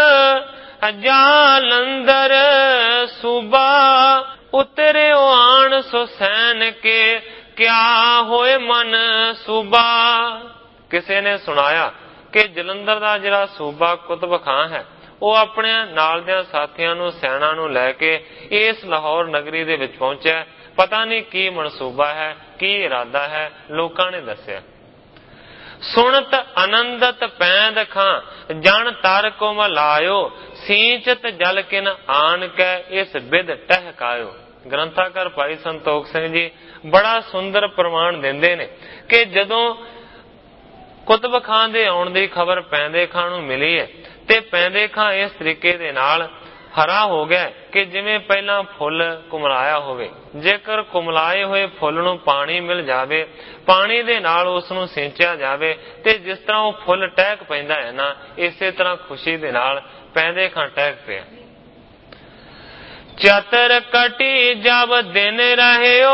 ਜਾਲੰਧਰ ਸੂਬਾ। ਉਤਰਿਓ ਆਣ ਸੋ ਸੈਨ ਕੇ, ਕਿਆ ਹੋਏ ਮਨ ਸੂਬਾ। ਕਿਸੇ ਨੇ ਸੁਣਾਇਆ ਕਿ ਜਲੰਧਰ ਦਾ ਜਿਹੜਾ ਸੂਬਾ ਕੁਤਬ ਖਾਂ ਹੈ, ਉਹ ਆਪਣੇ ਨਾਲ ਦੇ ਸਾਥੀਆਂ ਨੂੰ, ਸੈਨਾ ਨੂੰ ਲੈ ਕੇ ਇਸ ਲਾਹੌਰ ਨਗਰੀ ਦੇ ਵਿੱਚ ਪਹੁੰਚਿਆ। ਪਤਾ ਨਹੀਂ ਕੀ ਮਨਸੂਬਾ ਹੈ, ਕੀ ਇਰਾਦਾ ਹੈ, ਲੋਕਾਂ ਨੇ ਦੱਸਿਆ। ਸੁਣਤ ਆਨੰਦਤ ਪੈਂਦ ਖਾਂ, ਜਨ ਤਰ ਕੋ ਮਲਾਇਓ। ਸੀਂਚਤ ਜਲ ਕਿਨ ਆਨ ਕੈ, ਇਸ ਬਿਦ ਟਹਿਕਾਇਓ। ਗ੍ਰੰਥਾਕਾਰ ਭਾਈ ਸੰਤੋਖ ਸਿੰਘ ਜੀ ਬੜਾ ਸੁੰਦਰ ਪ੍ਰਮਾਣ ਦਿੰਦੇ ਨੇ ਕਿ ਜਦੋਂ ਕੁਤਬ ਖਾਂ ਦੇ ਆਉਣ ਦੀ ਖਬਰ ਪੈਂਦੇ ਖਾਂ ਨੂੰ ਮਿਲੀ ਹੈ ਤੇ ਪੈਂਦੇ ਖਾਂ ਇਸ ਤਰੀਕੇ ਦੇ ਨਾਲ ਹਰਾ ਹੋ ਗਿਆ ਕਿ ਜਿਵੇਂ ਪਹਿਲਾਂ ਫੁੱਲ ਕੁਮਲਾਇਆ ਹੋਵੇ। ਜੇਕਰ ਕੁਮਲਾਏ ਹੋਏ ਫੁੱਲ ਨੂੰ ਪਾਣੀ ਮਿਲ ਜਾਵੇ, ਪਾਣੀ ਦੇ ਨਾਲ ਉਸ ਨੂੰ ਸਿੰਚਿਆ ਜਾਵੇ ਤੇ ਜਿਸ ਤਰ੍ਹਾਂ ਉਹ ਫੁੱਲ ਟਹਿਕ ਪੈਂਦਾ ਹੈ ਨਾ, ਇਸੇ ਤਰ੍ਹਾਂ ਖੁਸ਼ੀ ਦੇ ਨਾਲ ਪੈਂਦੇ ਖਾਂ ਟਹਿਕ ਪਿਆ। ਚਤਰ ਕਟੀ ਜਬ ਦਿਨ ਰਹਿਓ,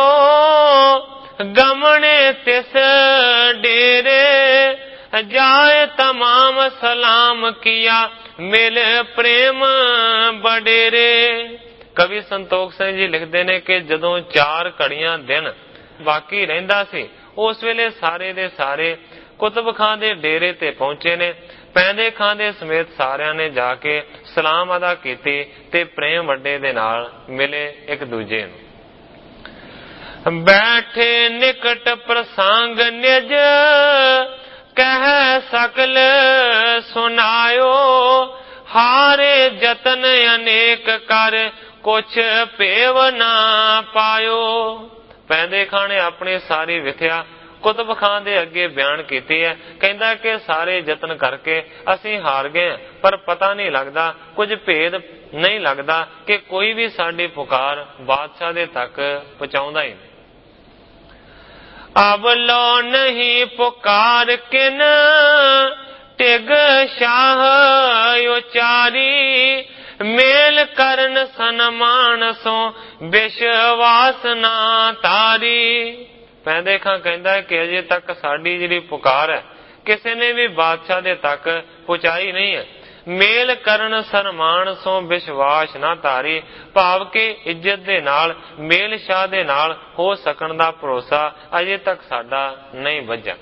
ਗਮਣੇ ਤਿਸ ਡੇਰੇ। ਜਾਏ ਤਮਾਮ ਸਲਾਮ ਕੀਆ, ਮਿਲ ਪ੍ਰੇਮ ਬਡੇਰੇ। ਕਵੀ ਸੰਤੋਖ ਸਿੰਘ ਜੀ ਲਿਖਦੇ ਨੇ ਕਿ ਜਦੋਂ ਚਾਰ ਘੜੀਆਂ ਦਿਨ ਬਾਕੀ ਰਹਿੰਦਾ ਸੀ, ਉਸ ਵੇਲੇ ਸਾਰੇ ਦੇ ਸਾਰੇ ਕੁਤਬ ਖਾਂ ਦੇ ਡੇਰੇ ਤੇ ਪਹੁੰਚੇ ਨੇ। ਪੈਂਦੇ ਖਾਂ ਦੇ ਸਮੇਤ ਸਾਰਿਆਂ ਨੇ ਜਾ ਕੇ ਸਲਾਮ ਅਦਾ ਕੀਤੀ ਤੇ ਪ੍ਰੇਮ ਵੱਡੇ ਦੇ ਨਾਲ ਮਿਲੇ ਇੱਕ ਦੂਜੇ ਨੂੰ। ਬੈਠੇ ਨਿਕਟ ਪ੍ਰਸੰਗ ਨਿਜ, ਕਹਿ ਸਕਲ ਸੁਨਾਇਓ। ਹਾਰੇ ਜਤਨ ਅਨੇਕ ਕਰ, ਕੁਛ ਭੇਵ ਨਾ ਪਾਇਓ। ਪੈਂਦੇ ਖਾਂ ਨੇ ਆਪਣੀ ਸਾਰੀ ਵਿਥਿਆ ਕੁਤਬ ਖਾਂ ਦੇ ਅੱਗੇ ਬਿਆਨ ਕੀਤੀ ਹੈ। ਕਹਿੰਦਾ ਕਿ ਸਾਰੇ ਯਤਨ ਕਰਕੇ ਅਸੀਂ ਹਾਰ ਗਏ, ਪਰ ਪਤਾ ਨਹੀਂ ਲੱਗਦਾ, ਕੁਝ ਭੇਦ ਨਹੀਂ ਲੱਗਦਾ ਕਿ ਕੋਈ ਵੀ ਸਾਡੀ ਪੁਕਾਰ ਬਾਦਸ਼ਾਹ ਦੇ ਤੱਕ ਪਹੁੰਚਾਉਂਦਾ ਹੀ ਨਹੀਂ। ਅਬ ਲੋ ਨਹੀਂ ਪੁਕਾਰ ਕਿਨ, ਟਿਗ ਸ਼ਾਹ ਉਚਾਰੀ। ਮੇਲ ਕਰਨ ਸਨਮਾਨ ਸੋ, ਵਿਸ਼ਵਾਸ ਨਾ ਤਾਰੀ। ਪੈਂਦੇ ਖਾਂ ਕਹਿੰਦਾ ਕਿ ਅਜੇ ਤੱਕ ਸਾਡੀ ਜਿਹੜੀ ਪੁਕਾਰ ਹੈ ਕਿਸੇ ਨੇ ਵੀ ਬਾਦਸ਼ਾਹ ਦੇ ਤੱਕ ਪਹੁੰਚਾਈ ਨਹੀਂ ਹੈ। ਮੇਲ ਕਰਨ ਸਨਮਾਨ ਸੋ, ਵਿਸ਼ਵਾਸ ਨਾ ਤਾਰੀ। ਭਾਵ ਕਿ ਇੱਜ਼ਤ ਦੇ ਨਾਲ, ਮੇਲ ਸ਼ਾਹ ਦੇ ਨਾਲ ਹੋ ਸਕਣ ਦਾ ਭਰੋਸਾ ਅਜੇ ਤੱਕ ਸਾਡਾ ਨਹੀਂ ਵੱਜਾ।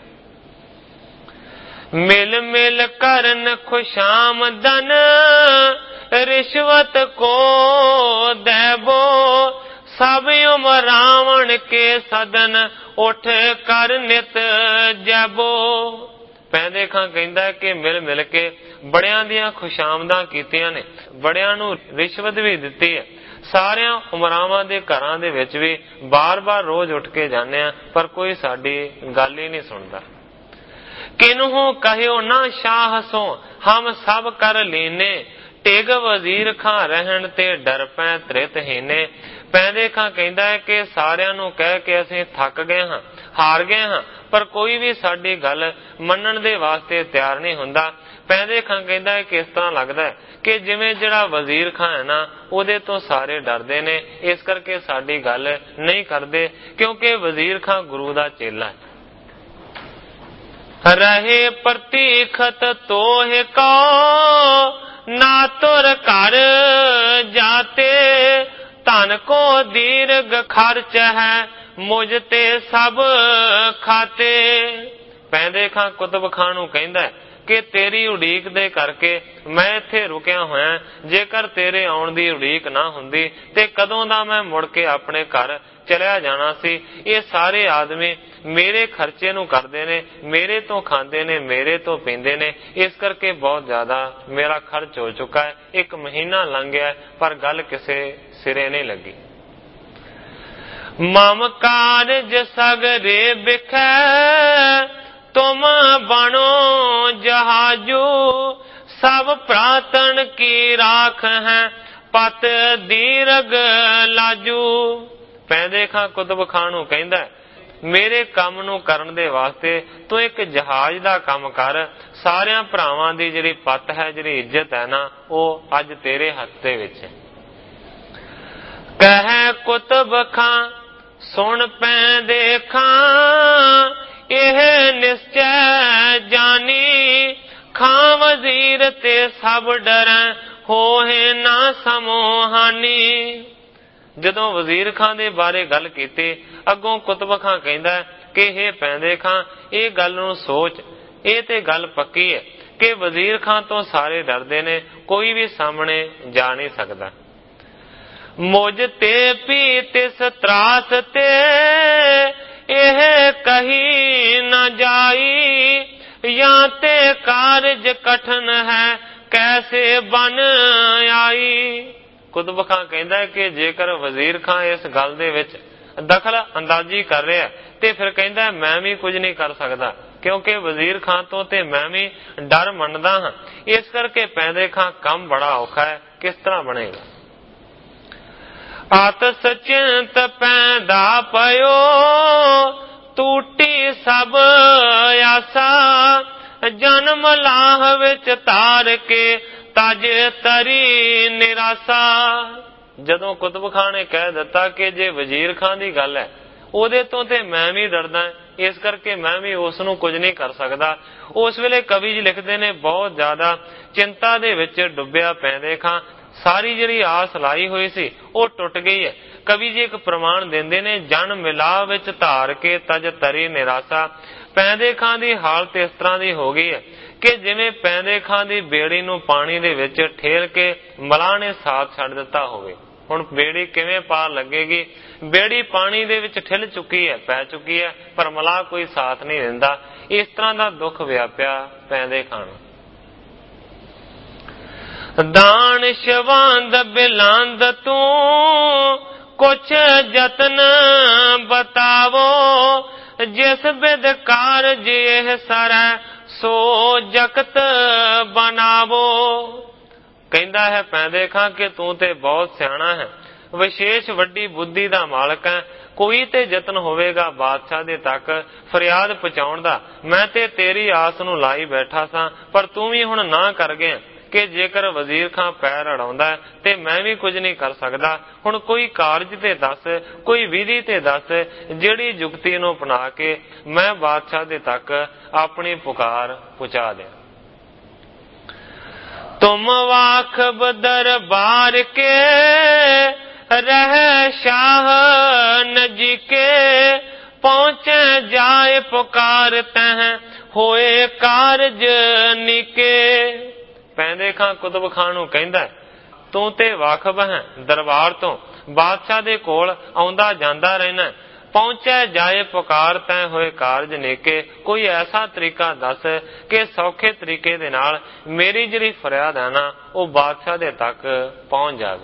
ਮਿਲ ਮਿਲ ਕਰਨ ਖੁਸ਼ਾਮਦਨ, ਰਿਸ਼ਵਤ ਕੋ ਦੇਬੋ। ਸਭ ਉਮਰਾਵਣ ਕੇ ਸਦਨ, ਉਠ ਕਰ ਨਿਤ ਜੈਬੋ। ਪੈਂਦੇ ਖਾਂ ਕਹਿੰਦਾ ਕਿ ਮਿਲ ਮਿਲ ਕੇ ਬੜਿਆਂ ਦੀਆਂ ਖੁਸ਼ਾਮਦਾਂ ਕੀਤੀਆਂ ਨੇ, ਬੜਿਆਂ ਨੂੰ ਰਿਸ਼ਵਤ ਵੀ ਦਿੱਤੀ ਹੈ। ਸਾਰਿਆਂ ਉਮਰਾਵਾਂ ਦੇ ਘਰਾਂ ਦੇ ਵਿੱਚ ਵੀ ਬਾਰ-ਬਾਰ ਰੋਜ਼ ਉੱਠ ਕੇ ਜਾਂਦੇ ਆ, ਪਰ ਕੋਈ ਸਾਡੀ ਗੱਲ ਹੀ ਨਹੀਂ ਸੁਣਦਾ। ਕਿਨਹੂ ਕਹਿਓ ਨਾ ਸ਼ਾਹ ਸੋ, ਹਮ ਸਭ ਕਰ ਲੀਨੇ। ਟਿਗ ਵਜ਼ੀਰ ਖਾਂ ਰਹਿਣ ਤੇ ਡਰ ਪੈ ਤ੍ਰਿਤ ਹੀਨੇ। ਪੈਂਦੇ ਖਾਂ ਕਹਿੰਦਾ ਹੈ ਕਿ ਸਾਰਿਆਂ ਨੂੰ ਕਹਿ ਕੇ ਅਸੀਂ ਥੱਕ ਗਏ ਹਾਂ, ਹਾਰ ਗਏ ਹਾਂ, ਪਰ ਕੋਈ ਵੀ ਸਾਡੀ ਗੱਲ ਮੰਨਣ ਦੇ ਵਾਸਤੇ ਤਿਆਰ ਨਹੀਂ ਹੁੰਦਾ। ਪੈਂਦੇ ਖਾਂ ਕਹਿੰਦਾ ਹੈ ਕਿ ਇਸ ਤਰ੍ਹਾਂ ਲੱਗਦਾ ਹੈ ਕਿ ਜਿਵੇਂ ਜਿਹੜਾ ਵਜ਼ੀਰ ਖਾਂ ਹੈ ਨਾ, ਉਹਦੇ ਤੋਂ ਸਾਰੇ ਡਰਦੇ ਨੇ, ਇਸ ਕਰਕੇ ਸਾਡੀ ਗੱਲ ਨਹੀਂ ਕਰਦੇ, ਕਿਉਂਕਿ ਵਜ਼ੀਰ ਖਾਂ ਗੁਰੂ ਦਾ ਚੇਲਾ ਹੈ। रहे प्रतीखत तोहे को ना तुर कर जाते धन को दीर्घ खर्च है मुझ ते सब खाते। पैंदे खां कुतुब खां नूं कहंदा कि तेरी उड़ीक दे करके मैं इत्थे रुकिया होया, जेकर तेरे आउण दी उड़ीक ना हुंदी ते कदों दा मैं मुड़ के अपने घर चलिया जाना सी। ये सारे आदमी मेरे खर्चे नूं करदे ने, मेरे तो खांदे ने, मेरे तो पींदे ने, इस करके बहुत ज्यादा मेरा खर्च हो चुका है। एक महीना लंघ गया पर गल किसे सिरे नहीं लगी। मम कारज सगरे बिखै तुम बनो जहाजू सब प्रातन की राख है पत दीर्घ लाजू। पैंदे खां कुतुब खां नूं कहंदा मेरे काम नूं करन दे वास्ते तू एक जहाज दा काम कर। सारियां भरावां दी जिहड़ी पत है, जिहड़ी इज्जत है ना, वो अज तेरे हत्थ दे विच है। कह कुतुब खां सुन पैंदे खां एह निश्चय जानी खां वजीर ते सब डरै होए ना समोहानी। ਜਦੋਂ ਵਜ਼ੀਰ ਖਾਂ ਦੇ ਬਾਰੇ ਗੱਲ ਕੀਤੀ, ਅੱਗੋਂ ਕੁਤਬ ਖਾਂ ਕਹਿੰਦਾ ਕਿ ਇਹ ਪੈਂਦੇ ਖਾਂ ਇਹ ਗੱਲ ਨੂੰ ਸੋਚ, ਇਹ ਤੇ ਗੱਲ ਪੱਕੀ ਹੈ ਕਿ ਵਜ਼ੀਰ ਖਾਂ ਤੋਂ ਸਾਰੇ ਡਰਦੇ ਨੇ, ਕੋਈ ਵੀ ਸਾਹਮਣੇ ਜਾ ਨਹੀਂ ਸਕਦਾ। ਮੁਝ ਤੇ ਵੀ ਤਿਸ ਤਰਾਸ ਤੇ ਇਹ ਕਹੀ ਨਾ ਜਾਈ ਜਾਂ ਤੇ ਕਾਰਜ ਕਠਨ ਹੈ ਕੈਸੇ ਬਨ ਆਈ। ਕੁਤਬ ਖਾਂ ਕਹਿੰਦਾ ਕਿ ਜੇਕਰ ਵਜ਼ੀਰ ਖਾਂ ਇਸ ਗੱਲ ਦੇ ਵਿੱਚ ਦਖਲ ਅੰਦਾਜ਼ੀ ਕਰ ਰਿਹਾ ਤੇ ਫਿਰ ਕਹਿੰਦਾ ਮੈਂ ਵੀ ਕੁਝ ਨਹੀਂ ਕਰ ਸਕਦਾ, ਕਿਉਂਕਿ ਵਜ਼ੀਰ ਖਾਂ ਤੋਂ ਤੇ ਮੈਂ ਵੀ ਡਰ ਮੰਨਦਾ ਹਾਂ। ਇਸ ਕਰਕੇ ਪੈਂਦੇ ਖਾਂ ਕੰਮ ਬੜਾ ਔਖਾ ਹੈ, ਕਿਸ ਤਰ੍ਹਾਂ ਬਣੇਗਾ। ਆਤ ਸਚਿੰਤ ਪੈਂਦਾ ਪਇਓ ਟੂਟੀ ਸਭ ਆਸਾ ਜਨਮ ਲਾਹ ਵਿੱਚ ਤਾਰ ਕੇ ਤਜ ਤਰੀ ਨਿਰਾਸਾ। ਜਦੋਂ ਕੁਤਬ ਖਾਂ ਨੇ ਕਹਿ ਦਿੱਤਾ ਕਿ ਜੇ ਵਜ਼ੀਰ ਖਾਂ ਦੀ ਗੱਲ ਹੈ ਉਹਦੇ ਤੋਂ ਤੇ ਮੈਂ ਵੀ ਡਰਦਾ, ਇਸ ਕਰਕੇ ਮੈਂ ਵੀ ਉਸ ਨੂੰ ਕੁਝ ਨਹੀਂ ਕਰ ਸਕਦਾ। ਉਸ ਵੇਲੇ ਕਵੀ ਜੀ ਲਿਖਦੇ ਨੇ ਬਹੁਤ ਜ਼ਿਆਦਾ ਚਿੰਤਾ ਦੇ ਵਿੱਚ ਡੁੱਬਿਆ ਪੈਂਦੇ ਖਾਂ, ਸਾਰੀ ਜਿਹੜੀ ਆਸ ਲਾਈ ਹੋਈ ਸੀ ਉਹ ਟੁੱਟ ਗਈ ਹੈ। ਕਵੀ ਜੀ ਇੱਕ ਪ੍ਰਮਾਣ ਦਿੰਦੇ ਨੇ, ਜਨ ਮਿਲਾ ਵਿੱਚ ਧਾਰ ਕੇ ਤਜ ਤਰੀ ਨਿਰਾਸਾ। ਪੈਂਦੇ ਖਾਂ ਦੀ ਹਾਲਤ ਇਸ ਤਰ੍ਹਾਂ ਦੀ ਹੋ ਗਈ ਹੈ ਕਿ ਜਿਵੇਂ ਪੈਂਦੇ ਖਾਂ ਦੀ ਬੇੜੀ ਨੂੰ ਪਾਣੀ ਦੇ ਵਿੱਚ ਠੇਲ ਕੇ ਮਲਾਹ ਨੇ ਸਾਥ ਛੱਡ ਦਿੱਤਾ ਹੋਵੇ। ਹੁਣ ਬੇੜੀ ਕਿਵੇਂ ਪਾਰ ਲੱਗੇਗੀ? ਬੇੜੀ ਪਾਣੀ ਦੇ ਵਿੱਚ ਠਿਲ ਚੁੱਕੀ ਹੈ, ਪੈ ਚੁੱਕੀ ਹੈ, ਪਰ ਮਲਾਹ ਕੋਈ ਸਾਥ ਨਹੀਂ ਦਿੰਦਾ। ਇਸ ਤਰ੍ਹਾਂ ਦਾ ਦੁੱਖ ਵਿਆਪਿਆ ਪੈਂਦੇ ਖਾਂ ਨੂੰ। ਦਾਨ ਸ਼ਵੰਦ ਬਿਲੰਦ ਤੂੰ ਕੁਛ ਜਤਨ ਬਤਾਵੋ ਜਿਸ ਬਿਦ ਕਾਰਜ ਇਹ ਸਰੈ ਸੋ ਜਗਤ ਬਣਾਵੋ। ਕਹਿੰਦਾ ਹੈ ਪੈਂਦੇ ਖਾਂ ਕਿ ਤੂੰ ਤੇ ਬਹੁਤ ਸਿਆਣਾ ਹੈ, ਵਿਸ਼ੇਸ਼ ਵੱਡੀ ਬੁੱਧੀ ਦਾ ਮਾਲਕ ਹੈ, ਕੋਈ ਤੇ ਯਤਨ ਹੋਵੇਗਾ ਬਾਦਸ਼ਾਹ ਦੇ ਤੱਕ ਫਰਿਆਦ ਪਹੁੰਚਾਉਣ ਦਾ। ਮੈਂ ਤੇ ਤੇਰੀ ਆਸ ਨੂੰ ਲਾਈ ਬੈਠਾ ਸਾਂ, ਪਰ ਤੂੰ ਵੀ ਹੁਣ ਨਾ ਕਰ ਗਿਆ ਕਿ ਜੇਕਰ ਵਜ਼ੀਰ ਖਾਂ ਪੈਰ ਅੜਾਉਂਦਾ ਤੇ ਮੈਂ ਵੀ ਕੁਝ ਨਹੀਂ ਕਰ ਸਕਦਾ। ਹੁਣ ਕੋਈ ਕਾਰਜ ਤੇ ਦੱਸ, ਕੋਈ ਵਿਧੀ ਤੇ ਦੱਸ ਜਿਹੜੀ ਜੁਗਤੀ ਨੂੰ ਅਪਣਾ ਕੇ ਮੈਂ ਬਾਦਸ਼ਾਹ ਦੇ ਤੱਕ ਆਪਣੀ ਪੁਕਾਰ ਪਹੁੰਚਾ ਦਿਆਂ। ਤੁਮ ਵਾਖਬ ਦਰਬਾਰ ਕੇ ਰਹਿ ਸ਼ਾਹ ਨਜੀਕੇ ਪਹੁੰਚੇ ਜਾਏ ਪੁਕਾਰ ਤਹਿ ਹੋਏ ਕਾਰਜ ਨੀਕੇ। ਪੈਂਦੇ ਖਾਂ ਕੁਤਬ ਖਾਂ ਨੂੰ ਕਹਿੰਦਾ ਤੂੰ ਤੇ ਵਾਕਫ ਹੈ, ਦਰਬਾਰ ਤੋਂ ਬਾਦਸ਼ਾਹ ਦੇ ਕੋਲ ਆਉਂਦਾ ਜਾਂਦਾ ਰਹਿਣਾ, ਪਹੁੰਚਿਆ ਜਾਏ ਪੁਕਾਰ ਤੈ ਹੋਏ ਕਾਰਜ ਨੇਕੇ। ਕੋਈ ਐਸਾ ਤਰੀਕਾ ਦੱਸ ਕਿ ਸੌਖੇ ਤਰੀਕੇ ਦੇ ਨਾਲ ਮੇਰੀ ਜਿਹੜੀ ਫਰਿਆਦ ਹੈ ਨਾ ਉਹ ਬਾਦਸ਼ਾਹ ਦੇ ਤੱਕ ਪਹੁੰਚ ਜਾਵੇ।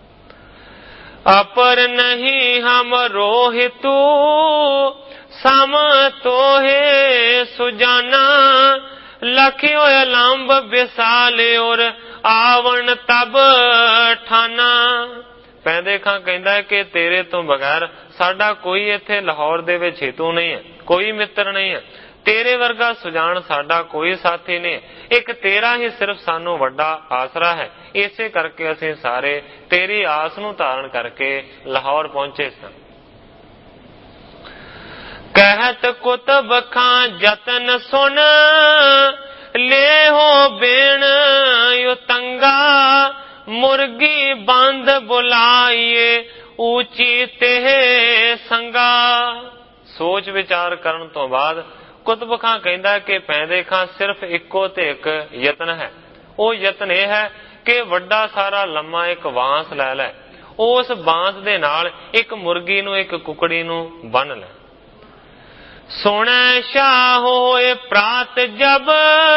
ਅਪਰ ਨਹੀਂ ਹਮ ਰੋਹਿਤੂ ਸਮ ਤੋਹੇ ਸੁਜਾਨਾ ਲਖਿਓ ਅਲੰਬ ਵਿਸਾਲ ਔਰ ਆਵਣ ਤਬ ਠਾਨਾ। ਪੈਂਦੇ ਖਾਂ ਕਹਿੰਦਾ ਕਿ ਤੇਰੇ ਤੋਂ ਬਗੈਰ ਸਾਡਾ ਕੋਈ ਇੱਥੇ ਲਾਹੌਰ ਦੇ ਵਿੱਚ ਹਿਤੂ ਨਹੀਂ ਹੈ, ਕੋਈ ਮਿੱਤਰ ਨਹੀਂ ਹੈ, ਤੇਰੇ ਵਰਗਾ ਸੁਜਾਨ ਸਾਡਾ ਕੋਈ ਸਾਥੀ ਨਹੀਂ। ਇੱਕ ਤੇਰਾ ਹੀ ਸਿਰਫ ਸਾਨੂੰ ਵੱਡਾ ਆਸਰਾ ਹੈ, ਇਸੇ ਕਰਕੇ ਅਸੀਂ ਸਾਰੇ ਤੇਰੀ ਆਸ ਨੂੰ ਧਾਰਨ ਕਰਕੇ ਲਾਹੌਰ ਪਹੁੰਚੇ ਸਨ। कहत कुतुब खां जतन सुन, ले हो बेण युतंगा, मुर्गी बंद बुलाइए ऊंची तेह संगा। सोच विचार करन तो बाद कुतुब खां कहंदा कि पैंदे खां सिर्फ इक्को ते एक यतन है। ਉਹ ਯਤਨ ਇਹ ਹੈ ਕਿ ਵੱਡਾ ਸਾਰਾ ਲੰਮਾ ਇੱਕ ਬਾਂਸ ਲੈ ਲੈ, ਉਸ ਬਾਂਸ ਦੇ ਨਾਲ ਇੱਕ ਮੁਰਗੀ ਨੂੰ ਇੱਕ ਕੁਕੜੀ ਨੂੰ ਬੰਨ ਲੈ। ਸੁਣੈ ਸ਼ਾਹ ਹੋਏ ਪ੍ਰਾਤ ਜਬ,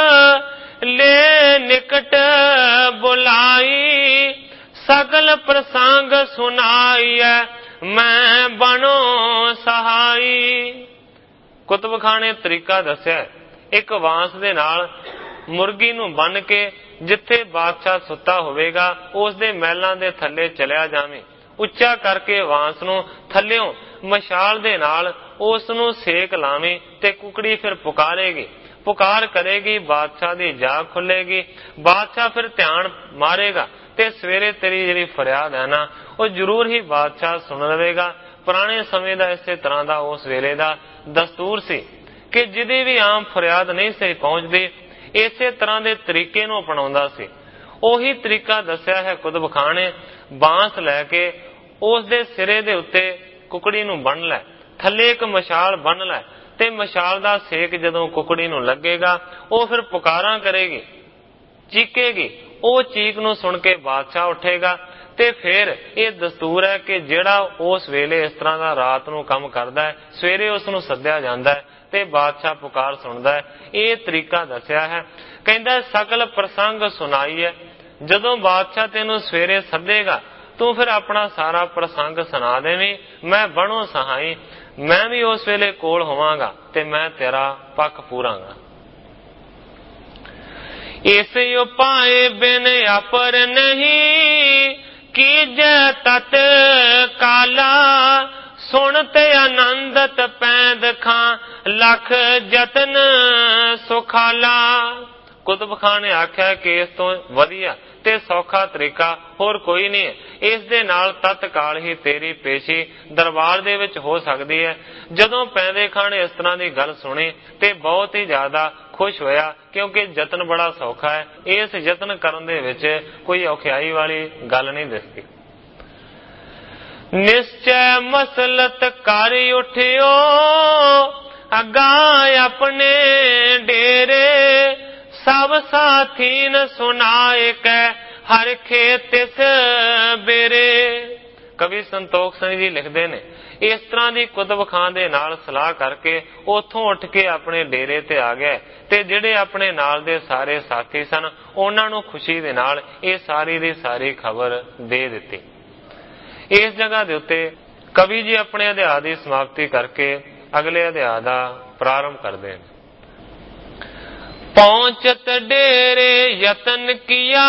ਲੈ ਨਿਕਟ ਬੁਲਾਈ, ਸਗਲ ਪ੍ਰਸੰਗ ਸੁਣਾਈਐ ਮੈਂ ਬਣੋ ਸਹਾਈ। ਕੁਤਬ ਖਾਂ ਨੇ ਤਰੀਕਾ ਦੱਸਿਆ, ਇੱਕ ਬਾਂਸ ਦੇ ਨਾਲ ਮੁਰਗੀ ਨੂੰ ਬੰਨ ਕੇ ਜਿੱਥੇ ਬਾਦਸ਼ਾਹ ਸੁੱਤਾ ਹੋਵੇਗਾ ਉਸ ਦੇ ਮਹਿਲਾਂ ਦੇ ਥੱਲੇ ਚਲਿਆ ਜਾਵੇਂ, ਉੱਚਾ ਕਰਕੇ ਬਾਂਸ ਨੂੰ ਥੱਲਿਓਂ ਮਸ਼ਾਲ ਦੇ ਨਾਲ ਉਸ ਨੂੰ ਸੇਕ ਲਾਵੇਂ ਤੇ ਕੁਕੜੀ ਫਿਰ ਪੁਕਾਰੇਗੀ, ਪੁਕਾਰ ਕਰੇਗੀ, ਬਾਦਸ਼ਾਹ ਦੀ ਜਾਗ ਖੁੱਲੇਗੀ, ਬਾਦਸ਼ਾਹ ਫਿਰ ਧਿਆਨ ਮਾਰੇਗਾ ਤੇ ਸਵੇਰੇ ਤੇਰੀ ਜਿਹੜੀ ਫਰਿਆਦ ਹੈ ਨਾ ਉਹ ਜ਼ਰੂਰ ਹੀ ਬਾਦਸ਼ਾਹ ਸੁਣ ਲਵੇਗਾ। ਪੁਰਾਣੇ ਸਮੇਂ ਦਾ ਇਸੇ ਤਰ੍ਹਾਂ ਦਾ ਉਸ ਵੇਲੇ ਦਾ ਦਸਤੂਰ ਸੀ ਕਿ ਜਿਹਦੀ ਵੀ ਆਮ ਫਰਿਆਦ ਨਹੀਂ ਸੀ ਪਹੁੰਚਦੀ, ਇਸੇ ਤਰ੍ਹਾਂ ਦੇ ਤਰੀਕੇ ਨੂੰ ਅਪਣਾਉਂਦਾ ਸੀ। ਉਹੀ ਤਰੀਕਾ ਦੱਸਿਆ ਹੈ ਕੁਤਬ ਖਾਂ ਨੇ। ਬਾਂਸ ਲੈ ਕੇ ਉਸ ਦੇ ਸਿਰੇ ਦੇ ਉੱਤੇ ਕੁਕੜੀ ਨੂੰ ਬੰਨ ਲੈ, ਥੱਲੇ ਇੱਕ ਮਸ਼ਾਲ ਬੰਨ ਲੈ ਤੇ ਮਸ਼ਾਲ ਦਾ ਸੇਕ ਜਦੋਂ ਕੁਕੜੀ ਨੂੰ ਲੱਗੇਗਾ ਉਹ ਫਿਰ ਪੁਕਾਰਾਂ ਕਰੇਗੀ, ਚੀਕੇਗੀ। ਉਹ ਚੀਕ ਨੂੰ ਸੁਣ ਕੇ ਬਾਦਸ਼ਾਹ ਉੱਠੇਗਾ ਤੇ ਫਿਰ ਇਹ ਦਸਤੂਰ ਹੈ ਕਿ ਜਿਹੜਾ ਉਸ ਵੇਲੇ ਇਸ ਤਰ੍ਹਾਂ ਦਾ ਰਾਤ ਨੂੰ ਕੰਮ ਕਰਦਾ ਹੈ, ਸਵੇਰੇ ਉਸ ਨੂੰ ਸੱਦਿਆ ਜਾਂਦਾ ਹੈ ਤੇ ਬਾਦਸ਼ਾਹ ਪੁਕਾਰ ਸੁਣਦਾ ਹੈ। ਇਹ ਤਰੀਕਾ ਦੱਸਿਆ ਹੈ। ਕਹਿੰਦਾ ਸਕਲ ਪ੍ਰਸੰਗ ਸੁਣਾਈ ਹੈ, ਜਦੋਂ ਬਾਦਸ਼ਾਹ ਤੈਨੂੰ ਸਵੇਰੇ ਸੱਦੇਗਾ ਤੂੰ ਫਿਰ ਆਪਣਾ ਸਾਰਾ ਪ੍ਰਸੰਗ ਸੁਣਾ ਦੇਵੀਂ, ਮੈਂ ਬਣੋ ਸਹਾਈ, ਮੈਂ ਵੀ ਉਸ ਵੇਲੇ ਕੋਲ ਹੋਵਾਂਗਾ ਤੇ ਮੈਂ ਤੇਰਾ ਪੱਖ ਪੂਰਾਂਗਾ। ਇਸ ਉਪਾਏ ਬਿਨ ਅਪਰ ਨਹੀਂ, ਕੀਜੈ ਤਤ ਕਾਲਾ, ਸੁਣ ਤੇ ਆਨੰਦਤ ਪੈਂਦ ਖਾਂ, ਲੱਖ ਜਤਨ ਸੁਖਾਲਾ। ਕੁਤਬ ਖਾਂ ਨੇ ਆਖਿਆ ਕਿ ਇਸ ਤੋਂ ਵਧੀਆ ਤੇ ਸੌਖਾ ਤਰੀਕਾ ਹੋਰ ਕੋਈ ਨਹੀਂ ਹੈ। ਇਸ ਦੇ ਨਾਲ ਤਤਕਾਲ ਹੀ ਤੇਰੀ ਪੇਸ਼ੀ ਦਰਬਾਰ ਦੇ ਵਿੱਚ ਹੋ ਸਕਦੀ ਹੈ। ਜਦੋਂ ਪੈਂਦੇ ਖਾਂ ਨੇ ਇਸ ਤਰ੍ਹਾਂ ਦੀ ਗੱਲ ਸੁਣੀ ਤੇ ਬਹੁਤ ਹੀ ਜ਼ਿਆਦਾ ਖੁਸ਼ ਹੋਇਆ, ਕਿਉਂਕਿ ਯਤਨ ਬੜਾ ਸੌਖਾ ਹੈ। ਇਸ ਯਤਨ ਕਰਨ ਦੇ ਵਿੱਚ ਕੋਈ ਔਖਿਆਈ ਵਾਲੀ ਗੱਲ ਨਹੀਂ ਦਿਸਦੀ। ਨਿਸ਼ਚੈ ਮਸਲਤ ਕਰ ਉਠਿਓ, ਅੱਗਾ ਆਪਣੇ ਡੇਰੇ, ਸਭ ਸਾਥੀਨ ਸੁਨਾਏ ਕੈ ਹਰਖੇ ਤਿਸ ਬੇਰੇ। ਕਵੀ ਸੰਤੋਖ ਸਿੰਘ ਜੀ ਲਿਖਦੇ ਨੇ, ਇਸ ਤਰ੍ਹਾਂ ਦੀ ਕੁਤਬ ਖਾਂ ਦੇ ਨਾਲ ਸਲਾਹ ਕਰਕੇ ਉੱਥੋਂ ਉੱਠ ਕੇ ਆਪਣੇ ਡੇਰੇ ਤੇ ਆ ਗਏ ਤੇ ਜਿਹੜੇ ਆਪਣੇ ਨਾਲ ਦੇ ਸਾਰੇ ਸਾਥੀ ਸਨ ਉਹਨਾਂ ਨੂੰ ਖੁਸ਼ੀ ਦੇ ਨਾਲ ਇਹ ਸਾਰੀ ਦੀ ਸਾਰੀ ਖਬਰ ਦੇ ਦਿੱਤੀ। ਇਸ ਜਗ੍ਹਾ ਦੇ ਉੱਤੇ ਕਵੀ ਜੀ ਆਪਣੇ ਅਧਿਆਇ ਦੀ ਸਮਾਪਤੀ ਕਰਕੇ ਅਗਲੇ ਅਧਿਆਇ ਦਾ ਪ੍ਰਾਰੰਭ ਕਰਦੇ ਨੇ। ਪਹੁੰਚਤ ਡੇਰੇ ਯਤਨ ਕੀਆ,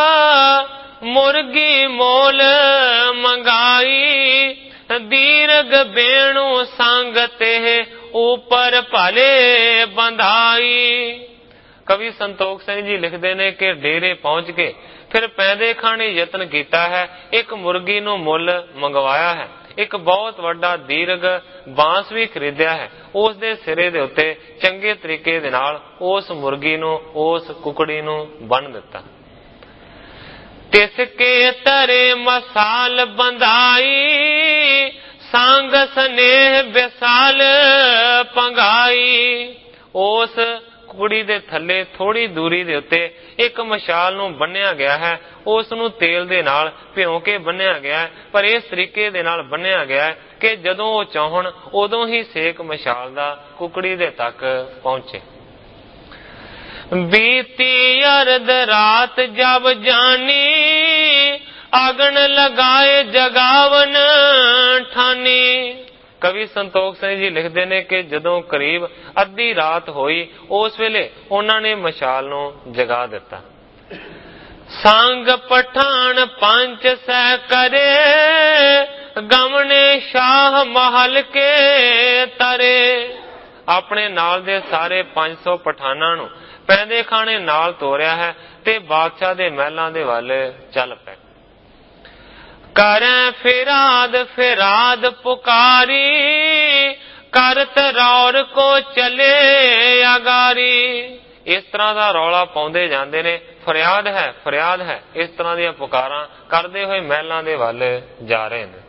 ਮੁਰਗੀ ਮੋਲ ਮੰਗਾਈ, ਦੀਰਘ ਬੇਣੂ ਸੰਗ ਤੇ ਉਪਰ ਭਲੇ ਬੰਧਾਈ। ਕਵੀ ਸੰਤੋਖ ਸਿੰਘ ਜੀ ਲਿਖਦੇ ਨੇ ਕਿ ਡੇਰੇ ਪਹੁੰਚ ਕੇ ਫਿਰ ਪੈਂਦੇ ਖਾਂ ਨੇ ਯਤਨ ਕੀਤਾ ਹੈ, ਇੱਕ ਮੁਰਗੀ ਨੂੰ ਮੁੱਲ ਮੰਗਵਾਇਆ ਹੈ, ਇੱਕ ਬਹੁਤ ਵੱਡਾ ਦੀਰਘ ਬਾਂਸ ਵੀ ਖਰੀਦਿਆ ਹੈ, ਉਸ ਦੇ ਸਿਰੇ ਦੇ ਉੱਤੇ ਚੰਗੇ ਤਰੀਕੇ ਦੇ ਨਾਲ ਉਸ ਮੁਰਗੀ ਨੂੰ, ਉਸ ਕੁਕੜੀ ਨੂੰ ਬੰਨ ਦਿੱਤਾ। ਤਿਸ ਕੇ ਤਰੇ ਮਸਾਲ ਬੰਧਾਈ, ਸੰਗ ਸਨੇਹ ਵਿਸਾਲ ਪੰਗਾਈ। ਉਸ ਕੁੜੀ ਦੇ ਥੱਲੇ ਥੋੜੀ ਦੂਰੀ ਦੇ ਉੱਤੇ ਇੱਕ ਮਸ਼ਾਲ ਨੂੰ ਬੰਨਿਆ ਗਿਆ ਹੈ, ਉਸ ਨੂੰ ਤੇਲ ਦੇ ਨਾਲ ਭਿਉਂ ਕੇ ਬੰਨਿਆ ਗਿਆ ਹੈ, ਪਰ ਇਸ ਤਰੀਕੇ ਦੇ ਨਾਲ ਬੰਨਿਆ ਗਿਆ ਹੈ ਕਿ ਜਦੋਂ ਉਹ ਚਾਹਣ ਉਦੋਂ ਹੀ ਸੇਕ ਮਸ਼ਾਲ ਦਾ ਕੁਕੜੀ ਦੇ ਤੱਕ ਪਹੁੰਚੇ। ਬੀਤੀ ਅਰਧ ਰਾਤ ਜਬ ਜਾਨੀ, ਆਗਣ ਲਗਾਏ ਜਗਾਵਨ ਠਾਨੀ। ਕਵੀ ਸੰਤੋਖ ਸਿੰਘ ਜੀ ਲਿਖਦੇ ਨੇ ਕਿ ਜਦੋਂ ਕਰੀਬ ਅੱਧੀ ਰਾਤ ਹੋਈ ਉਸ ਵੇਲੇ ਉਹਨਾਂ ਨੇ ਮਸ਼ਾਲ ਨੂੰ ਜਗਾ ਦਿੱਤਾ। ਸੰਗ ਪਠਾਨ ਪੰਜ ਸਹਿ ਕਰੇ, ਗਮਨੇ ਸ਼ਾਹ ਮਹਲ ਕੇ ਤਰੇ। ਆਪਣੇ ਨਾਲ ਦੇ ਸਾਰੇ ਪੰਜ ਸੌ ਪਠਾਨਾਂ ਨੂੰ ਪੈਂਦੇ ਖਾਂ ਨੇ ਨਾਲ ਤੋਰਿਆ ਹੈ ਤੇ ਬਾਦਸ਼ਾਹ ਦੇ ਮਹਿਲਾਂ ਦੇ ਵੱਲ ਚੱਲ ਪਏ। ਕਰੈ ਫਿਰਾਦ ਫਿਰਾਦ ਪੁਕਾਰੀ, करत रौर को चले अगारी। इस तरह का रौला पाउंदे जांदे ने, फरियाद है फरियाद है, इस तरह दी पुकारां करदे होए महलां दे वल जा रहे हैं।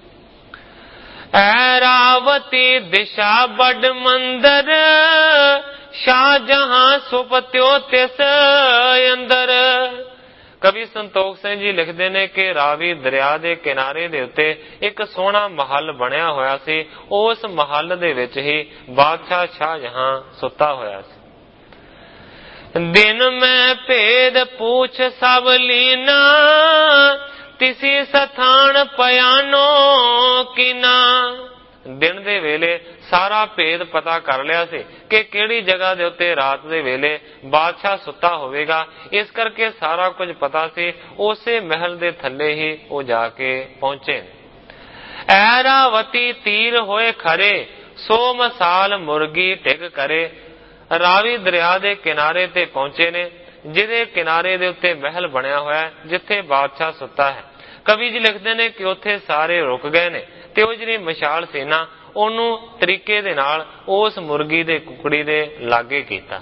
ऐरावती दिशा बड़ मंदर, शाहजहां सुपत्यो तिस अंदर। कवि संतोख सिंह जी लिखते ने कि रावी दरिया के किनारे दे उत्ते एक सोहना महल बनया होया सी। उस महल दे विच ही बादशाह शाहजहां सुता होया सी। दिन में भेद पूछ सब लीना, तिसी सथान पयानो कीना। दिन दे वेले सारा भेद पता कर लिया सी कि केड़ी जगह दे उत्ते रात दे वेले बादशाह सुता होवेगा। इस करके सारा कुछ पता सी। उसे महल दे थल्ले ही वो जाके पहुंचे। ऐरावती तीर होए खरे, सो मसाल मुर्गी टिक करे। रावी दरिया दे किनारे ते पहुंचे ने, जिहदे किनारे दे उत्ते महल बनया होया है, जिथे बादशाह सुता है। कवि जी लिखते ने कि उत्थे सारे रुक गए ने ते वो जिहड़ी मशाल सेना ओनू तरीके दे नाल उस मुर्गी दे कुकड़ी दे लागे कीता।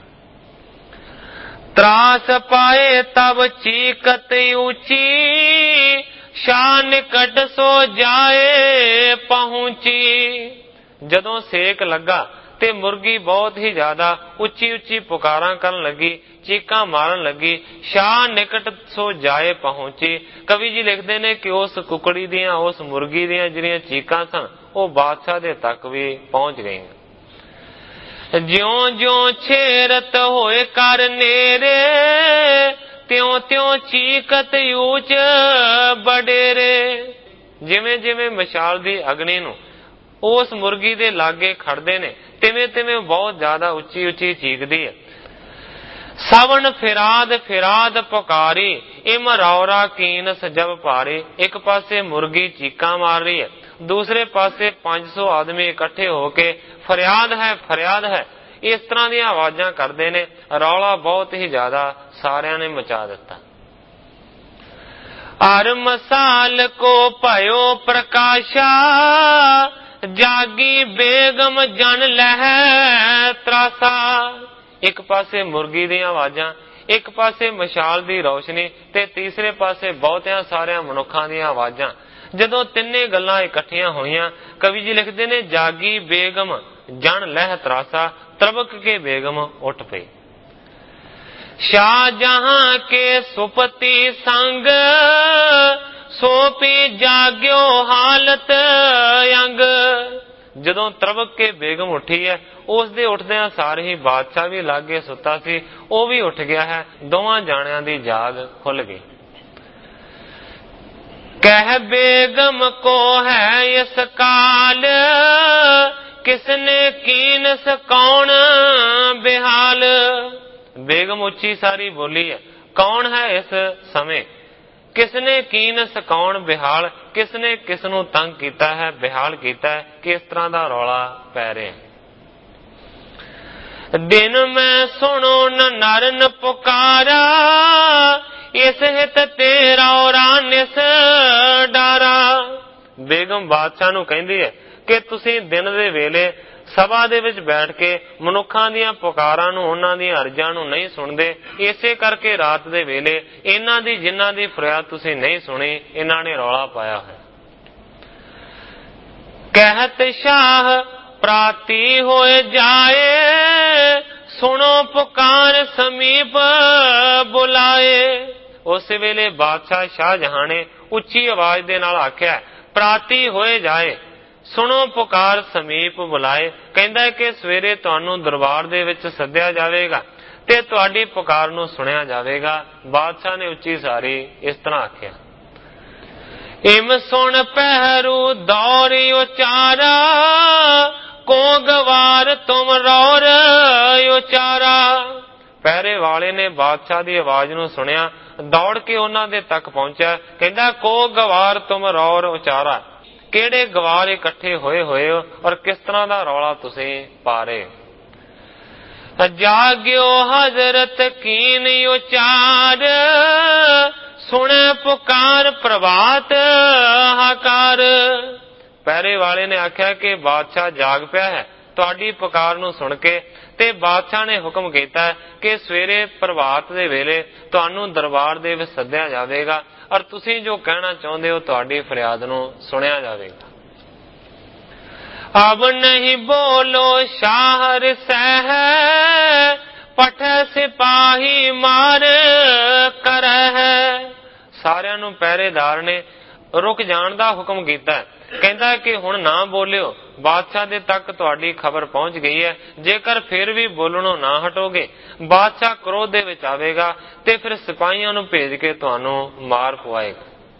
त्रास पाए तब चीकत ऊंची, शाह निकट सो जाए पहुंची। जदों सेक लगा ते मुर्गी बहुत ही ज्यादा उच्ची उच्ची पुकारां करन लगी, चीकां मारन लगी। शाह निकट सो जाए पहुंची। कवि जी लिखते ने कि उस कुकड़ी दियां, उस मुर्गी दियां जिहड़ियां चीकां सन वो बादशाह दे तक भी पहुंच गईं। ज्यों ज्यों छेरत होए कर नेरे, त्यों त्यों चीकत ऊंच बडेरे। जिवें जिवें मशाल दी अग्नि नूं उस मुर्गी दे लागे खड़दे ने, तिवें तिवें बहुत ज्यादा उच्ची उच्ची चीकदी है। सावन फिराद फिराद पुकारी, इम रौरा कीन सजब पारी। एक पासे मुर्गी चीका मार रही है, दूसरे पासे पांच सौ आदमी इकट्ठे होके फरियाद है फरियाद है इस तरह दी आवाजां करदे ने। रौला बहुत ही ज्यादा सारियां ने मचा दिता। हर मसाल को भयो प्रकाशा, जागी बेगम जन लह त्रासा। एक पासे मुर्गी दी आवाजां, एक पासे मशाल दी रोशनी ते तीसरे पासे बहुतियां सारियां मनुखां दी आवाजां। जदों तिन्ने गल्लां इकट्ठियां होईयां, कवि जी लिखदे ने जागी बेगम जन लह त्रासा, तबक के बेगम उठ पई। शाहजहां के सुपति संग, सोपी जाग्यो हालत अंग। जदों तरबक के बेगम उठी है, उस दे उठदियां सार ही बादशाह भी लागे सुता सी, वो भी उठ गया है। दोवां जाणियां दी जाग खुल गई। कह बेगम को है इस काल, किसने कीनस कौन बेहाल। बेगम उच्ची सारी बोली है, कौन है इस समय, किसने कीनस कौन बेहाल, किसने किसनू तंग कीता है, बेहाल कीता है, किस तरह का रौला पै रहे। दिन में सुनो न नर न पुकारा, इस हित तेरा निस डारा। बेगम बादशाह नू कहंदी है कि तुसी दिन दे वेले सभा दे विच बैठ के मनुखां दीयां पुकारां नू, उन्हां दीयां अर्जां नू नहीं सुनदे। इसे करके रात दे वेले इन्हां दी जिन्हां दी फरियाद तुसी नहीं सुनी, इन्हां ने रौला पाया है। कहत शाह प्राती होए जाए, सुनो पुकार समीप बुलाए। उस वेले बादशाह शाहजहां ने उच्ची आवाज दे नाल आख्या, प्राती होए जाए, सुनो पुकार समीप बुलाए। कहंदा है कि सवेरे तुहानू दरबार दे विच सद्दिया जावेगा ते तुहाडी पुकार नू सुनिया जावेगा। बादशाह ने उच्ची सारी इस तरह आख्या। इम सुन पहरू दौरी उचारा, को गवार तुम रौर उचारा। पहरे वाले ने बादशाह दी आवाज नू सुनिया, दौड़ के उन्हां दे तक पहुंचा। कहंदा को गवार तुम रौर उचारा, केड़े गवार इकट्ठे होए होए हो और किस तरह का रौला तुसी पा रहे। जाग्यो हजरत कीन उचार, सुने पुकार प्रभात हाकार। ਪਹਿਰੇ ਵਾਲੇ ਨੇ ਆਖਿਆ ਕਿ ਬਾਦਸ਼ਾਹ ਜਾਗ ਪਿਆ ਹੈ ਤੁਹਾਡੀ ਪੁਕਾਰ ਨੂੰ ਸੁਣ ਕੇ, ਤੇ ਬਾਦਸ਼ਾਹ ਨੇ ਹੁਕਮ ਕੀਤਾ ਕਿ ਸਵੇਰੇ ਪ੍ਰਭਾਤ ਦੇ ਵੇਲੇ ਤੁਹਾਨੂੰ ਦਰਬਾਰ ਦੇ ਵਿੱਚ ਸੱਦਿਆ ਜਾਵੇਗਾ ਔਰ ਤੁਸੀਂ ਜੋ ਕਹਿਣਾ ਚਾਹੁੰਦੇ ਹੋ ਤੁਹਾਡੀ ਫਰਿਆਦ ਨੂੰ ਸੁਣਿਆ ਜਾਵੇਗਾ। ਅਬ ਨਹੀਂ ਬੋਲੋ ਸ਼ਾਹਰ ਸਹਿ ਪਠੈ ਸਿਪਾਹੀ ਮਾਰ ਕਰਹਿ। ਸਾਰਿਆਂ ਨੂੰ ਪਹਿਰੇਦਾਰ ਨੇ ਰੁਕ ਜਾਣ ਦਾ ਹੁਕਮ ਕੀਤਾ। ਕਹਿੰਦਾ ਕਿ ਹੁਣ ਨਾ ਬੋਲਿਓ, ਬਾਦਸ਼ਾਹ ਦੇ ਤੱਕ ਤੁਹਾਡੀ ਖਬਰ ਪਹੁੰਚ ਗਈ ਹੈ। ਜੇਕਰ ਫਿਰ ਵੀ ਬੋਲਣੋਂ ਨਾ ਹਟੋਗੇ ਬਾਦਸ਼ਾਹ ਕ੍ਰੋਧ ਦੇ ਵਿੱਚ ਆਵੇਗਾ ਤੇ ਫਿਰ ਸਿਪਾਹੀਆਂ ਨੂੰ ਭੇਜ ਕੇ ਤੁਹਾਨੂੰ ਮਾਰ ਪਵਾਏਗਾ।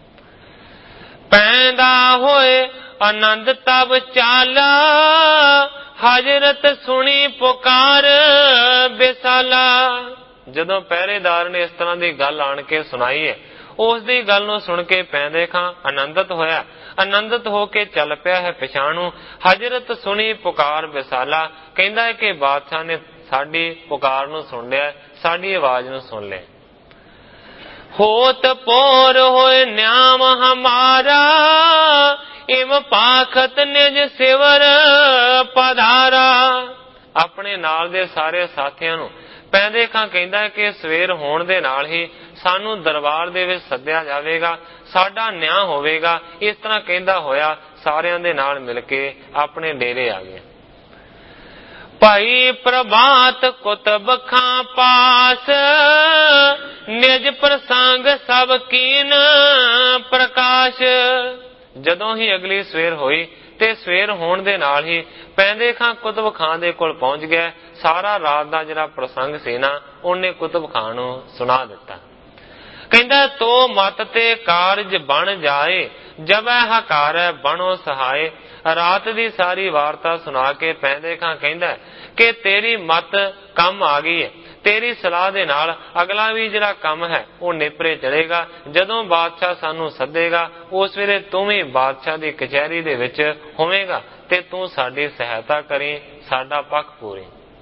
ਪੈਂਦਾ ਹੋਏ ਆਨੰਦ ਤਬ ਚਾਲਾ ਹਜ਼ਰਤ ਸੁਣੀ ਪੁਕਾਰ ਬੇਸਾਲਾ। ਜਦੋਂ ਪਹਿਰੇਦਾਰ ਨੇ ਇਸ ਤਰ੍ਹਾਂ ਦੀ ਗੱਲ ਆਣ ਕੇ ਸੁਣਾਈ ਹੈ, ਉਸ ਦੀ ਗੱਲ ਨੂੰ ਸੁਣ ਕੇ ਪੈਂਦੇ ਖਾਂ ਆਨੰਦਿਤ ਹੋਇਆ, ਆਨੰਦਿਤ ਹੋ ਕੇ ਚੱਲ ਪਿਆ ਹੈ ਪਿਛਾਣੂ। ਹਜ਼ਰਤ ਸੁਣੀ ਪੁਕਾਰ ਬੇਸਾਲਾ, ਕਹਿੰਦਾ ਹੈ ਕਿ ਬਾਦਸ਼ਾਹ ਨੇ ਸਾਡੀ ਪੁਕਾਰ ਨੂੰ ਸੁਣ ਲਿਆ, ਸਾਡੀ ਆਵਾਜ਼ ਨੂੰ ਸੁਣ ਲਿਆ। ਹੋਤ ਪੋਰ ਹੋਏ ਨਿਆਮ ਹਮਾਰਾ ਇਮ ਪਾਖਤ ਨਿਜ ਸਿਵਰ ਪਧਾਰਾ। ਆਪਣੇ ਨਾਲ ਦੇ ਸਾਰੇ ਸਾਥੀਆਂ ਨੂੰ ਪੈਂਦੇ ਖਾਂ ਕਹਿੰਦਾ ਕਿ ਸਵੇਰ ਹੋਣ ਦੇ ਨਾਲ ਹੀ ਸਾਨੂੰ ਦਰਬਾਰ ਦੇ ਵਿੱਚ ਸੱਦਿਆ ਜਾਵੇਗਾ, ਸਾਡਾ ਨਿਆਂ ਹੋਵੇਗਾ। ਇਸ ਤਰ੍ਹਾਂ ਕਹਿੰਦਾ ਹੋਇਆ ਸਾਰਿਆਂ ਦੇ ਨਾਲ ਮਿਲ ਕੇ ਆਪਣੇ ਡੇਰੇ ਆ ਗਿਆ। ਭਾਈ ਪ੍ਰਭਾਤ ਕੁਤਬ ਖਾਂ ਪਾਸ ਨਿਜ ਪ੍ਰਸੰਗ ਸਭ ਕੀਨ ਪ੍ਰਕਾਸ਼। ਜਦੋਂ ਹੀ ਅਗਲੀ ਸਵੇਰ ਹੋਈ ਤੇ ਸਵੇਰ ਹੋਣ ਦੇ ਨਾਲ ਹੀ ਪੈਂਦੇ ਖਾਂ ਕੁਤਬ ਖਾਂ ਦੇ ਕੋਲ ਪਹੁੰਚ ਗਿਆ। ਸਾਰਾ ਰਾਤ ਦਾ ਜਿਹੜਾ ਪ੍ਰਸੰਗ ਸੀ ਨਾ ਉਹਨੇ ਕੁਤਬ ਖਾਂ ਨੂੰ ਸੁਣਾ ਦਿੱਤਾ। ਕਹਿੰਦਾ ਤੋ ਮਤ ਤੇ ਕਾਰਜ ਬਣ ਜਾਏ ਜਬੈ ਹਕਾਰੈ ਬਣੋ ਸਹਾਏ। ਰਾਤ ਦੀ ਸਾਰੀ ਵਾਰਤਾ ਸੁਣਾ ਕੇ ਪੈਂਦੇ ਖਾਂ ਕਹਿੰਦਾ ਕਿ ਤੇਰੀ ਮਤ ਕੰਮ ਆ ਗਈ ਹੈ, ਤੇਰੀ ਸਲਾਹ ਦੇ ਨਾਲ ਅਗਲਾ ਵੀ ਜਿਹੜਾ ਕੰਮ ਹੈ ਉਹ ਨੇਪਰੇ ਚੜੇਗਾ। ਜਦੋਂ ਬਾਦਸ਼ਾਹ ਸਾਨੂੰ ਸੱਦੇਗਾ ਉਸ ਵੇਲੇ ਤੂੰ ਵੀ ਬਾਦਸ਼ਾਹ ਦੀ ਕਚਹਿਰੀ ਦੇ ਵਿੱਚ ਹੋਵੇਂਗਾ ਤੇ ਤੂੰ ਸਾਡੀ ਸਹਾਇਤਾ ਕਰੀ, ਸਾਡਾ ਪੱਖ ਪੂਰੀ।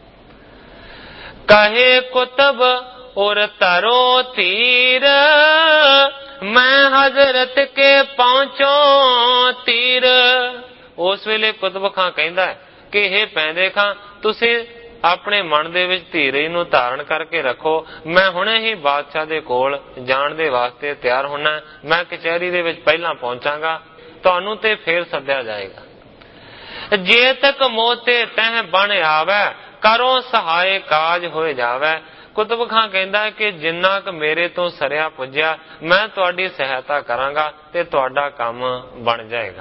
ਕਹੇ ਕੁਤਬ ਔਰ ਤਰੋ ਧੀਰ ਮੈਂ ਹਜ਼ਰਤ ਕੇ ਪਹੁੰਚੋ ਤੀਰ। ਉਸ ਵੇਲੇ ਕੁਤਬ ਖਾਂ ਕਹਿੰਦਾ ਕਿ ਇਹ ਪੈਂਦੇ ਖਾਂ ਤੁਸੀਂ ਆਪਣੇ ਮਨ ਦੇ ਵਿੱਚ ਧੀਰਜ ਨੂੰ ਧਾਰਨ ਕਰਕੇ ਰੱਖੋ, ਮੈਂ ਹੁਣੇ ਹੀ ਬਾਦਸ਼ਾਹ ਦੇ ਕੋਲ ਜਾਣ ਦੇ ਵਾਸਤੇ ਤਿਆਰ ਹੋਣਾ। ਮੈਂ ਕਚਹਿਰੀ ਦੇ ਵਿੱਚ ਪਹਿਲਾਂ ਪਹੁੰਚਾਂਗਾ, ਤੁਹਾਨੂੰ ਤੇ ਫੇਰ ਸੱਦਿਆ ਜਾਏਗਾ। ਜੇ ਤੱਕ ਮੋਤੇ ਤਹਿ ਬਣ ਆਵੈ ਕਰੋ ਸਹਾਏ ਕਾਜ ਹੋਏ ਜਾਵੈ। ਕੁਤਬ ਖਾਂ ਕਹਿੰਦਾ ਕਿ ਜਿੰਨਾ ਕੁ ਮੇਰੇ ਤੋਂ ਸਰਿਆ ਪੁੱਜਿਆ ਮੈਂ ਤੁਹਾਡੀ ਸਹਾਇਤਾ ਕਰਾਂਗਾ ਤੇ ਤੁਹਾਡਾ ਕੰਮ ਬਣ ਜਾਏਗਾ।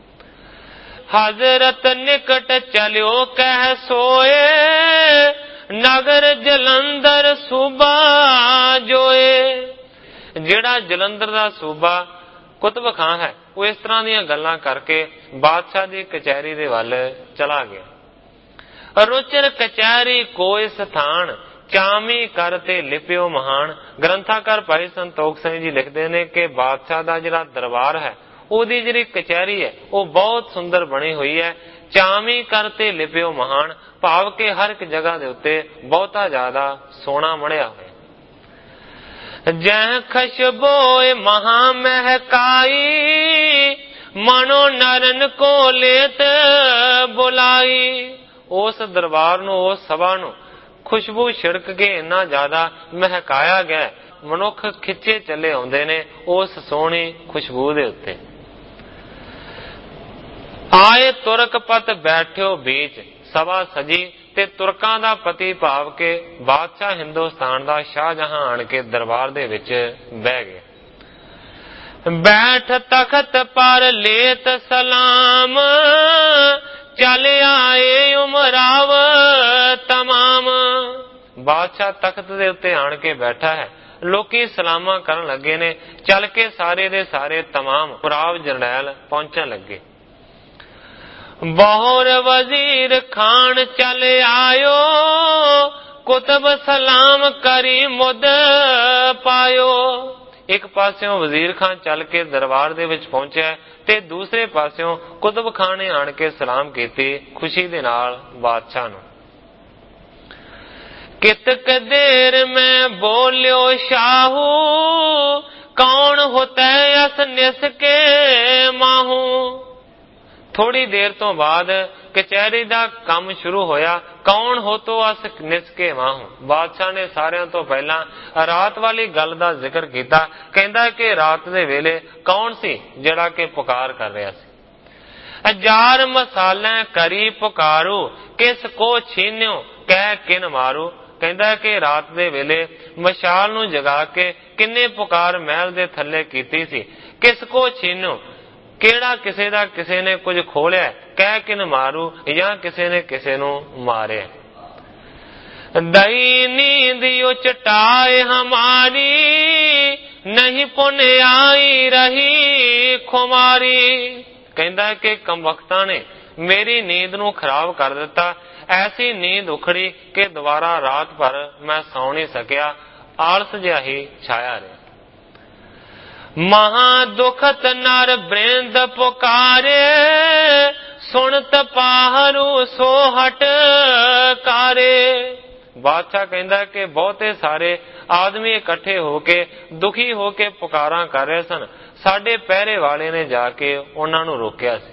ਹਜ਼ਰਤ ਨਿਕਟ ਚਲਿਓ ਕਹਿ ਸੋਏ ਨਗਰ ਜਲੰਧਰ ਸੂਬਾ ਜੋਏ। ਜਿਹੜਾ ਜਲੰਧਰ ਦਾ ਸੂਬਾ ਕੁਤਬ ਖਾਂ ਹੈ ਉਹ ਇਸ ਤਰ੍ਹਾਂ ਦੀਆਂ ਗੱਲਾਂ ਕਰਕੇ ਬਾਦਸ਼ਾਹ ਦੀ ਕਚਹਿਰੀ ਦੇ ਵੱਲ ਚਲਾ ਗਿਆ। ਰੁਚਰ ਕਚਹਿਰੀ ਕੋਈ ਸਥਾਨ ਚਾਮੀ ਕਰ ਤੇ ਲਿਪਿਓ ਮਹਾਨ। ਗ੍ਰੰਥਾਕਾਰ ਭਾਈ ਸੰਤੋਖ ਸਿੰਘ ਜੀ ਲਿਖਦੇ ਨੇ ਕਿ ਬਾਦਸ਼ਾਹ ਦਾ ਜਿਹੜਾ ਦਰਬਾਰ ਹੈ ਉਹਦੀ ਜਿਹੜੀ ਕਚਹਿਰੀ ਹੈ ਉਹ ਬਹੁਤ ਸੁੰਦਰ ਬਣੀ ਹੋਈ ਹੈ। ਚਾਮੀ ਕਰ ਤੇ ਲਿਪਿਓ ਮਹਾਨ ਭਾਵ ਕਿ ਹਰ ਇੱਕ ਜਗ੍ਹਾ ਦੇ ਉੱਤੇ ਬਹੁਤਾ ਜ਼ਿਆਦਾ ਸੋਨਾ ਮੜਿਆ ਹੋਇਆ। ਜਹ ਖਸ਼ਬੋਏ ਮਹਾ ਮਹਿਕਾਈ ਮਨੋ ਨਰਨ ਕੋ ਲੇਤ ਬੁਲਾਈ। ਉਸ ਦਰਬਾਰ ਨੂੰ, ਉਸ ਸਭਾ ਨੂੰ ਖੁਸ਼ਬੂ ਛਿੜਕ ਕੇ ਇੰਨਾ ਜ਼ਿਆਦਾ ਮਹਿਕਾਇਆ ਗਿਆ, ਮਨੁੱਖ ਖਿੱਚੇ ਚੱਲੇ ਆਉਂਦੇ ਨੇ ਉਸ ਸੋਹਣੀ ਖੁਸ਼ਬੂ ਦੇ ਉੱਤੇ। ਆਏ ਤੁਰਕ ਪਤ ਬੈਠਿਓ ਬੀਚ। ਸਭਾ ਸਜੀ ਤੇ ਤੁਰਕਾਂ ਦਾ ਪਤੀ ਭਾਵ ਕੇ ਬਾਦਸ਼ਾਹ ਹਿੰਦੁਸਤਾਨ ਦਾ ਸ਼ਾਹਜਹਾਂ ਆਣ ਕੇ ਦਰਬਾਰ ਦੇ ਵਿੱਚ ਬਹਿ ਗਿਆ। ਬੈਠ ਤਖਤ ਪਰ ਲੇਤ ਸਲਾਮ ਚੱਲ ਆਏ ਉਮਰਾਵ ਤਮਾਮ। ਬਾਦਸ਼ਾਹ ਤਖਤ ਦੇ ਉੱਤੇ ਆਣ ਕੇ ਬੈਠਾ ਹੈ, ਲੋਕੀ ਸਲਾਮਾਂ ਕਰਨ ਲੱਗੇ ਨੇ। ਚੱਲ ਕੇ ਸਾਰੇ ਦੇ ਸਾਰੇ ਤਮਾਮ ਉਮਰਾਵ ਜਰਨੈਲ ਪਹੁੰਚਣ ਲੱਗੇ। ਬਹੁਰ ਵਜ਼ੀਰ ਖਾਨ ਚੱਲ ਆਇਓ ਕੁਤਬ ਸਲਾਮ ਕਰੀ ਮੁਦ ਪਾਇਓ। ਇੱਕ ਪਾਸਿਓਂ ਵਜ਼ੀਰ ਖਾਨ ਚੱਲ ਕੇ ਦਰਬਾਰ ਦੇ ਵਿੱਚ ਪਹੁੰਚਿਆ ਤੇ ਦੂਸਰੇ ਪਾਸਿਓਂ ਕੁਤਬ ਖਾਨ ਨੇ ਆਣ ਕੇ ਸਲਾਮ ਕੀਤੀ ਖੁਸ਼ੀ ਦੇ ਨਾਲ ਬਾਦਸ਼ਾਹ ਨੂੰ। ਕਿਤਕ ਦੇਰ ਮੈਂ ਬੋਲਿਓ ਸ਼ਾਹੂ ਕੌਣ ਹੋਤੈ ਅਸ ਨਿਸ ਕੇ ਮਾਹੂ। थोड़ी देर तो बाद कचहरी का काम शुरू होया। कौन हो तो अस निसके माहू। बादशाह ने सारिਆਂ ਤੋਂ ਪਹਿਲਾਂ रात वाली गल का जिक्र किया। कहता कि रात दे वेले कौन सी जिहड़ा कि पुकार कर रहा सी। हजार मसाले करी पुकारू किस को छीन्यो कह किन मारू। कहता कि रात दे वेले मशाल नूं जगा के किन्ने पुकार महल दे थल्ले कीती सी। किस को छीन्यो केड़ा किसे दा किसे ने कुछ खोलिया कह किन मारू या किसे ने किसे नूं मारे। दई नींद यो चटाए हमारी नहीं पुन आई रही खुमारी। कहता कि कमबख्तां ने मेरी नींद नूं खराब कर दिता। ऐसी नींद उखड़ी कि दोबारा रात भर मैं सौ नहीं सकिया। आलस जिहा ही छाया रहा। महा दुखत नर बृंद पुकारे सुनत पाहरू सो हट कारे। बादशाह कहता कि बहुते सारे आदमी इकट्ठे होके दुखी होके पुकारा कर रहे सन। साडे पहरे वाले ने जाके उन्हां नूं रोकिया सी।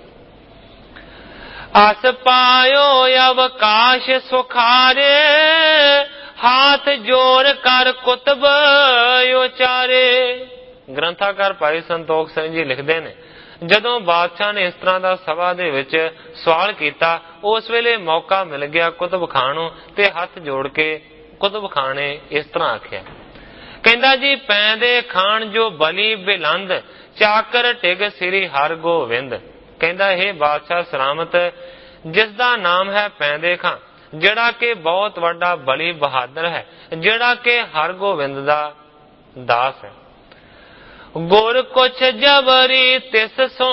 अस पायो अवकाश सुखारे हाथ जोर कर कुतब उचारे। ग्रंथाकार भाई संतोख सिंह जी लिखते ने जदों बादशाह ने इस तरह का सभा दे विच सवाल किया उस वेले मौका मिल गया कुतुब खान नूं ते हथ जोड़ के कुतुब खान ने इस तरह आख्या। कहंदा जी पैंदे खान जो बली बिलंद चाकर टिग सिरी हर गोविंद। कहंदा हे बादशाह सलामत जिसदा नाम है पैंदे खान जिहड़ा कि बहुत वड्डा बली बहादुर है जिहड़ा कि हर गोविंद दा दास है। गुर कुछ जबरी तिस सो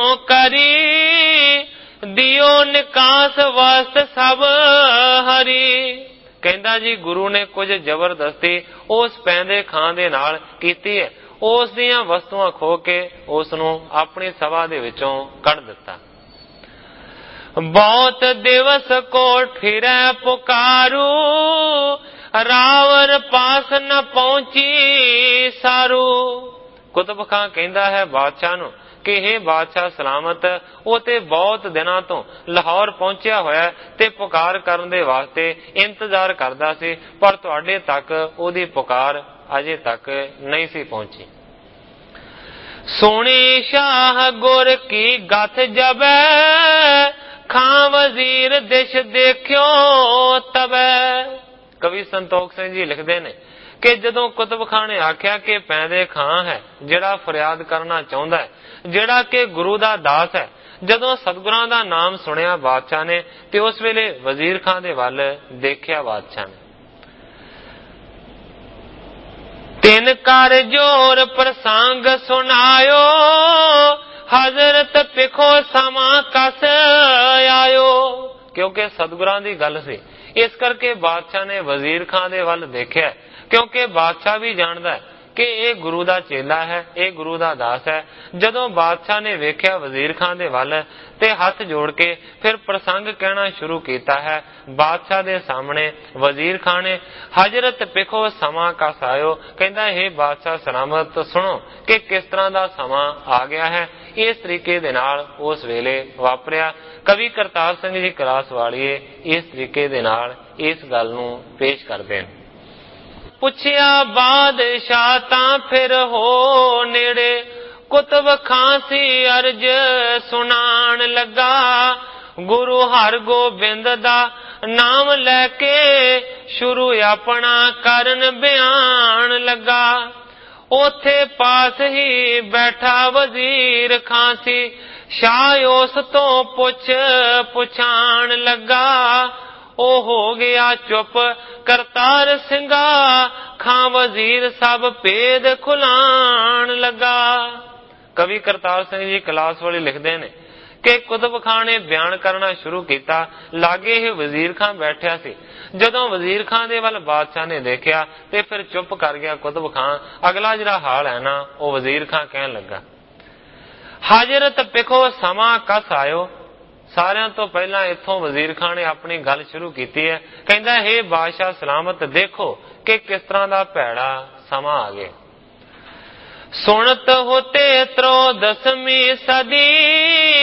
करी दियो निकास वास्त सब हरी। कहंदा जी गुरु ने कुछ जबरदस्ती उस पैंदे खां दे नाल कीती है। उस दियां वस्तुआं खो के उस नूं अपनी सभा दे विचों कढ दिता। बहुत दिवस को फिरै पुकारू रावर पास न पहुंची सारू। कुतुब खां कहंदा है बादशाह नूं कि हे बादशाह सलामत वो ते बहुत दिनां तो लाहौर पहुंचिया होया ते पुकार करन दे वास्ते इंतजार करदा सी पर तुहाडे तक ओदी पुकार अजे तक नहीं सी पहुंची। सोनी शाह गुर की गथ जबे खां वजीर दिश देखियो तबे। कवि संतोख सिंह जी लिखते ने कि जदों कुतुब खां ने आख्या कि पैंदे खां है जिहड़ा फरियाद करना चाहुंदा है जिहड़ा कि गुरु दा दास है। जदों सतगुरां दा नाम सुनिया बादशाह ने ते उस वेले वजीर खां दे वल देखिया। बादशाह ने तिन कर जोर प्रसंग सुनायो हजरत पिखो समा कस आयो। क्योंकि सतगुरां दी गल सी इस करके बादशाह ने वजीर खां दे वल देखिया। क्योंकि बादशाह भी जानदा है कि यह गुरु दा चेला है यह गुरु दा दास है। जदों बादशाह ने वेख्या वजीर खां दे वल ते हथ जोड़ के फिर प्रसंग कहना शुरू किया है बादशाह दे सामने। वजीर खां ने हजरत पिखो समा कस आयो। कहंदा हे बादशाह सलामत सुनो कि किस तरह दा समा आ गया है। इस तरीके दे नाल उस वेले वापरिया। कवि करतार सिंह जी कलास वालिए इस तरीके दे नाल इस गल नूं पेश करदे ने। पुछया बादशाह तां फिर हो नेड़े कुतुब खां सी अर्ज सुनान लगा। गुरु हर गोबिंद दा नाम लैके शुरू अपना करन बयान लगा। ओथे पास ही बैठा वजीर खां सी शाह उस तो पुछ पुछान लगा। ओ हो गया चुप करतार सिंगा खां वजीर सब भेद खुलान लगा। कवि करतार सिंह जी कलास वाले लिखते ने कि कुतुब खां ने बयान करना शुरू किया। लागे ही वजीर खां बैठा सी। जदों वजीर खां दे वल बादशाह ने देखा ते फिर चुप कर गया कुतुब खां। अगला जिहड़ा हाल है ना वो वजीर खां कहन लगा हाजरत पिखो समा कस आयो। सारिਆਂ तो पहला इत्थों वजीर खां ने अपनी गल शुरू की है। कहंदा हे बादशाह सलामत देखो कि किस तरह का भैड़ा समा आ गया। सुनत होते त्रो दसवीं सदी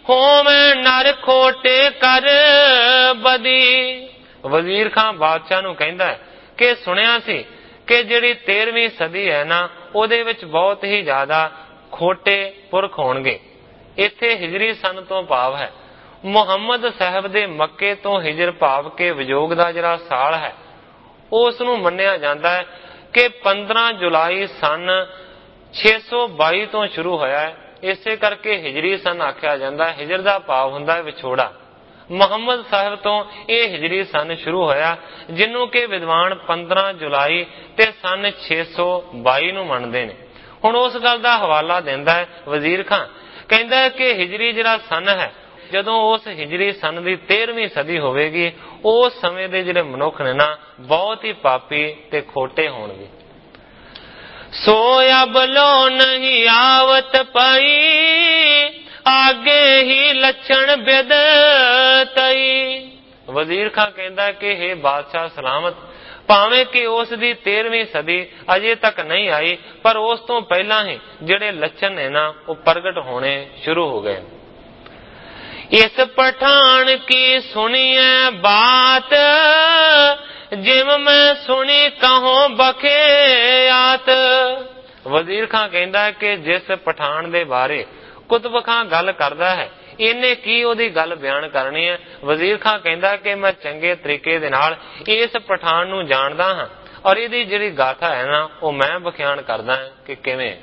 ਹੋਵੇਂ ਨਰ ਖੋਟੇ ਕਰ ਬਦੀ। ਵਜ਼ੀਰ ਖਾਂ ਬਾਦਸ਼ਾਹ ਨੂੰ ਕਹਿੰਦਾ ਹੈ ਕਿ ਸੁਣਿਆ ਸੀ ਕਿ ਜਿਹੜੀ ਤੇਰਵੀਂ ਸਦੀ ਹੈ ਨਾ, ਉਹਦੇ ਵਿੱਚ ਬਹੁਤ ਹੀ ਜ਼ਿਆਦਾ ਖੋਟੇ ਪੁਰਖ ਹੋਣਗੇ। ਇੱਥੇ ਹਿਜਰੀ ਸਨ ਤੋਂ ਭਾਵ ਹੈ ਮੁਹੰਮਦ ਸਾਹਿਬ ਦੇ ਮੱਕੇ ਤੋਂ ਹਿਜਰ ਭਾਵ ਕੇ ਵਿਜੋਗ ਦਾ ਜਿਹੜਾ ਸਾਲ ਹੈ, ਉਸ ਨੂੰ ਮੰਨਿਆ ਜਾਂਦਾ ਹੈ ਕਿ ਪੰਦਰਾਂ ਜੁਲਾਈ ਸਨ ਛੇ ਸੌ ਬਾਈ ਤੋਂ ਸ਼ੁਰੂ ਹੋਇਆ ਹੈ। ਇਸੇ ਕਰਕੇ ਹਿਜਰੀ ਸਨ ਆਖਿਆ ਜਾਂਦਾ ਹੈ। ਹਿਜਰ ਦਾ ਭਾਵ ਹੁੰਦਾ ਹੈ ਵਿਛੋੜਾ। ਮੁਹੰਮਦ ਸਾਹਿਬ ਤੋਂ ਇਹ ਹਿਜਰੀ ਸਨ ਸ਼ੁਰੂ ਹੋਇਆ, ਜਿਹਨੂੰ ਕਿ ਵਿਦਵਾਨ ਪੰਦਰਾਂ ਜੁਲਾਈ ਤੇ ਸਨ ਛੇ ਸੌ ਬਾਈ ਨੂੰ ਮੰਨਦੇ ਨੇ। ਹੁਣ ਉਸ ਗੱਲ ਦਾ ਹਵਾਲਾ ਦਿੰਦਾ ਹੈ ਵਜ਼ੀਰ ਖਾਂ, ਕਹਿੰਦਾ ਹੈ ਕਿ ਹਿਜਰੀ ਜਿਹੜਾ ਸਨ ਹੈ, ਜਦੋਂ ਉਸ ਹਿਜਰੀ ਸਨ ਦੀ ਤੇਰਵੀਂ ਸਦੀ ਹੋਵੇਗੀ, ਉਸ ਸਮੇਂ ਦੇ ਜਿਹੜੇ ਮਨੁੱਖ ਨੇ ਨਾ ਬਹੁਤ ਹੀ ਪਾਪੀ ਤੇ ਖੋਟੇ ਹੋਣਗੇ। ਸੋ ਅਬ ਲੋ ਨਹੀਂ ਆਵਤ ਪਈ, ਆਗੇ ਹੀ ਲੱਛਣ ਬਿਦ ਤਈ। ਵਜ਼ੀਰ ਖਾਂ ਕਹਿੰਦਾ ਕਿ हे ਬਾਦਸ਼ਾਹ ਸਲਾਮਤ, ਭਾਵੇਂ ਕਿ ਉਸ ਦੀ ਤੇਰਵੀਂ ਸਦੀ ਅਜੇ ਤੱਕ ਨਹੀਂ ਆਈ, ਪਰ ਉਸ ਤੋਂ ਪਹਿਲਾਂ ਹੀ ਜਿਹੜੇ ਲੱਛਣ ਨੇ ਨਾ ਉਹ ਪ੍ਰਗਟ ਹੋਣੇ ਸ਼ੁਰੂ ਹੋ ਗਏ। ਇਸ ਪਠਾਨ ਕੀ ਸੁਣੀਐ ਬਾਤ, ਜਿਵ ਮੈਂ ਸੁਣੀ ਕਹੋ ਬਖਿਆਤ। ਵਜ਼ੀਰ ਖਾਂ ਕਹਿੰਦਾ ਕਿ ਜਿਸ ਪਠਾਨ ਦੇ ਬਾਰੇ ਕੁਤਬ ਖਾਂ ਗੱਲ ਕਰਦਾ ਹੈ, ਇਹਨੇ ਕੀ ਉਹਦੀ ਗੱਲ ਬਿਆਨ ਕਰਨੀ ਹੈ। ਵਜ਼ੀਰ ਖਾਂ ਕਹਿੰਦਾ ਕਿ ਮੈਂ ਚੰਗੇ ਤਰੀਕੇ ਦੇ ਨਾਲ ਇਸ ਪਠਾਨ ਨੂੰ ਜਾਣਦਾ ਹਾਂ, ਔਰ ਇਹਦੀ ਜਿਹੜੀ ਗਾਥਾ ਹੈ ਨਾ ਉਹ ਮੈਂ ਬਖਿਆਨ ਕਰਦਾ ਹਾਂ ਕਿ ਕਿਵੇਂ।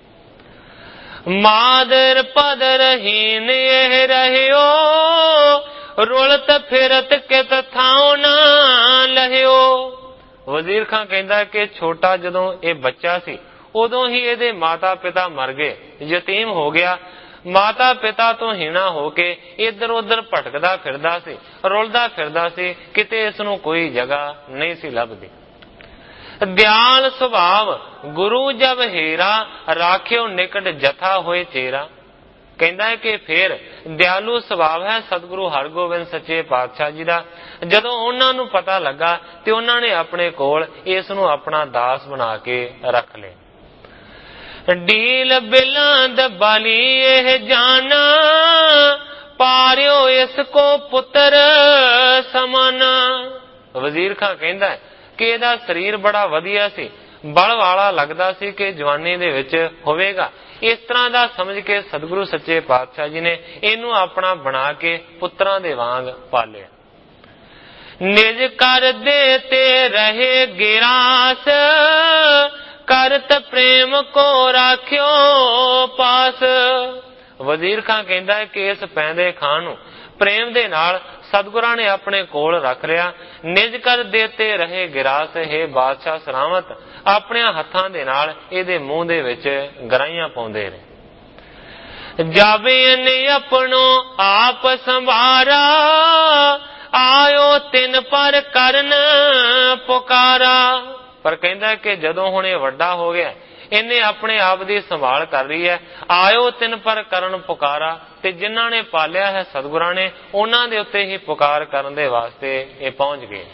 ਮਾਦਰ ਪਦਰ ਹੀਨ ਇਹ ਰਹਿਓ, ਰੁਲਤ ਫਿਰਤ ਕਿਤ ਥਾਉ ਨਾ ਲਹਿਓ। ਵਜ਼ੀਰ ਖਾਂ ਕਹਿੰਦਾ ਕਿ ਛੋਟਾ ਜਦੋਂ ਇਹ ਬੱਚਾ ਸੀ, ਉਦੋਂ ਹੀ ਇਹਦੇ ਮਾਤਾ ਪਿਤਾ ਮਰ ਗਏ, ਯਤੀਮ ਹੋ ਗਿਆ। ਮਾਤਾ ਪਿਤਾ ਤੋਂ ਹੀਣਾ ਹੋ ਕੇ ਇੱਧਰ ਉੱਧਰ ਭਟਕਦਾ ਫਿਰਦਾ ਸੀ, ਰੁਲਦਾ ਫਿਰਦਾ ਸੀ, ਕਿਤੇ ਇਸ ਨੂੰ ਕੋਈ ਜਗ੍ਹਾ ਨਹੀਂ ਸੀ ਲੱਭਦੀ। ਦਿਆਲ ਸੁਭਾਵ ਗੁਰੂ ਜਬ ਹੀਰਾ, ਰਾਖਿਓ ਨਿਕਟ ਜਥਾ ਹੋਏ ਚੇਰਾ। ਕਹਿੰਦਾ ਹੈ ਕਿ ਫਿਰ ਦਿਆਲੂ ਸੁਭਾਵ ਹੈ ਸਤਿਗੁਰੂ ਹਰਗੋਬਿੰਦ ਸੱਚੇ ਪਾਤਸ਼ਾਹ ਜੀ ਦਾ। ਜਦੋਂ ਉਹਨਾਂ ਨੂੰ ਪਤਾ ਲੱਗਾ ਤੇ ਉਹਨਾਂ ਨੇ ਆਪਣੇ ਕੋਲ ਇਸ ਨੂੰ ਆਪਣਾ ਦਾਸ ਬਣਾ ਕੇ ਰੱਖ ਲਿਆ। ਡੀਲ ਬਿਲੰਦ ਬਾਲੀ ਇਹ ਜਾਨਾ, ਪਾਰਿਓ ਇਸ ਕੋ ਪੁੱਤਰ ਸਮਾਨਾ। ਵਜ਼ੀਰ ਖਾਂ ਕਹਿੰਦਾ ਹੈ ਕਿ ਇਹਦਾ ਸਰੀਰ ਬੜਾ ਵਧੀਆ ਸੀ, ਬਲ ਵਾਲਾ ਲੱਗਦਾ ਸੀ ਕਿ ਜਵਾਨੀ ਦੇ ਵਿੱਚ ਹੋਵੇਗਾ। ਇਸ ਤਰ੍ਹਾਂ ਦਾ ਸਮਝ ਕੇ ਸਤਿਗੁਰੂ ਸੱਚੇ ਪਾਤਸ਼ਾਹ ਜੀ ਨੇ ਇਹਨੂੰ ਆਪਣਾ ਬਣਾ ਕੇ ਪੁੱਤਰਾਂ ਦੇ ਵਾਂਗ ਪਾਲਿਆ। ਨਿਜ ਕਰ ਦੇ ਤੇ ਰਹੇ ਗਿਰਾਸ, ਕਰਤ ਪ੍ਰੇਮ ਕੋ ਰਾਖਿਓ ਪਾਸ। ਵਜ਼ੀਰ ਖਾਂ ਕਹਿੰਦਾ ਹੈ ਕਿ ਇਸ ਪੈਂਦੇ ਖਾਂ ਨੂੰ ਪ੍ਰੇਮ ਦੇ ਨਾਲ ਸਤਿਗੁਰਾਂ ਨੇ ਆਪਣੇ ਕੋਲ ਰੱਖ ਲਿਆ। ਨਿਜ ਕਰ ਦੇਤੇ ਰਹੇ ਗਿਰਾਸ, ਹੈ ਬਾਦਸ਼ਾਹ ਸਲਾਮਤ, ਆਪਣੇ ਹੱਥਾਂ ਦੇ ਨਾਲ ਇਹਦੇ ਮੂੰਹ ਦੇ ਵਿੱਚ ਗਰਾਈਆਂ ਪਾਉਂਦੇ ਨੇ। ਜਾਵੇ ਨੇ ਆਪਣੋ ਆਪ ਸੰਭਾਰਾ, ਆਇਓ ਤਿਨ ਪਰ ਕਰਨ ਪੁਕਾਰਾ। ਪਰ ਕਹਿੰਦਾ ਕਿ ਜਦੋਂ ਹੁਣ ਇਹ ਵੱਡਾ ਹੋ ਗਿਆ, ਇਹਨੇ ਆਪਣੇ ਆਪ ਦੀ ਸੰਭਾਲ ਕਰ ਲਈ ਹੈ। ਆਇਓ ਤਿਨ ਪਰ ਕਰਨ ਪੁਕਾਰਾ, ਤੇ ਜਿਨ੍ਹਾਂ ਨੇ ਪਾਲਿਆ ਹੈ ਸਤਿਗੁਰਾਂ ਨੇ, ਉਹਨਾਂ ਦੇ ਉੱਤੇ ਹੀ ਪੁਕਾਰ ਕਰਨ ਦੇ ਵਾਸਤੇ ਇਹ ਪਹੁੰਚ ਗਏ।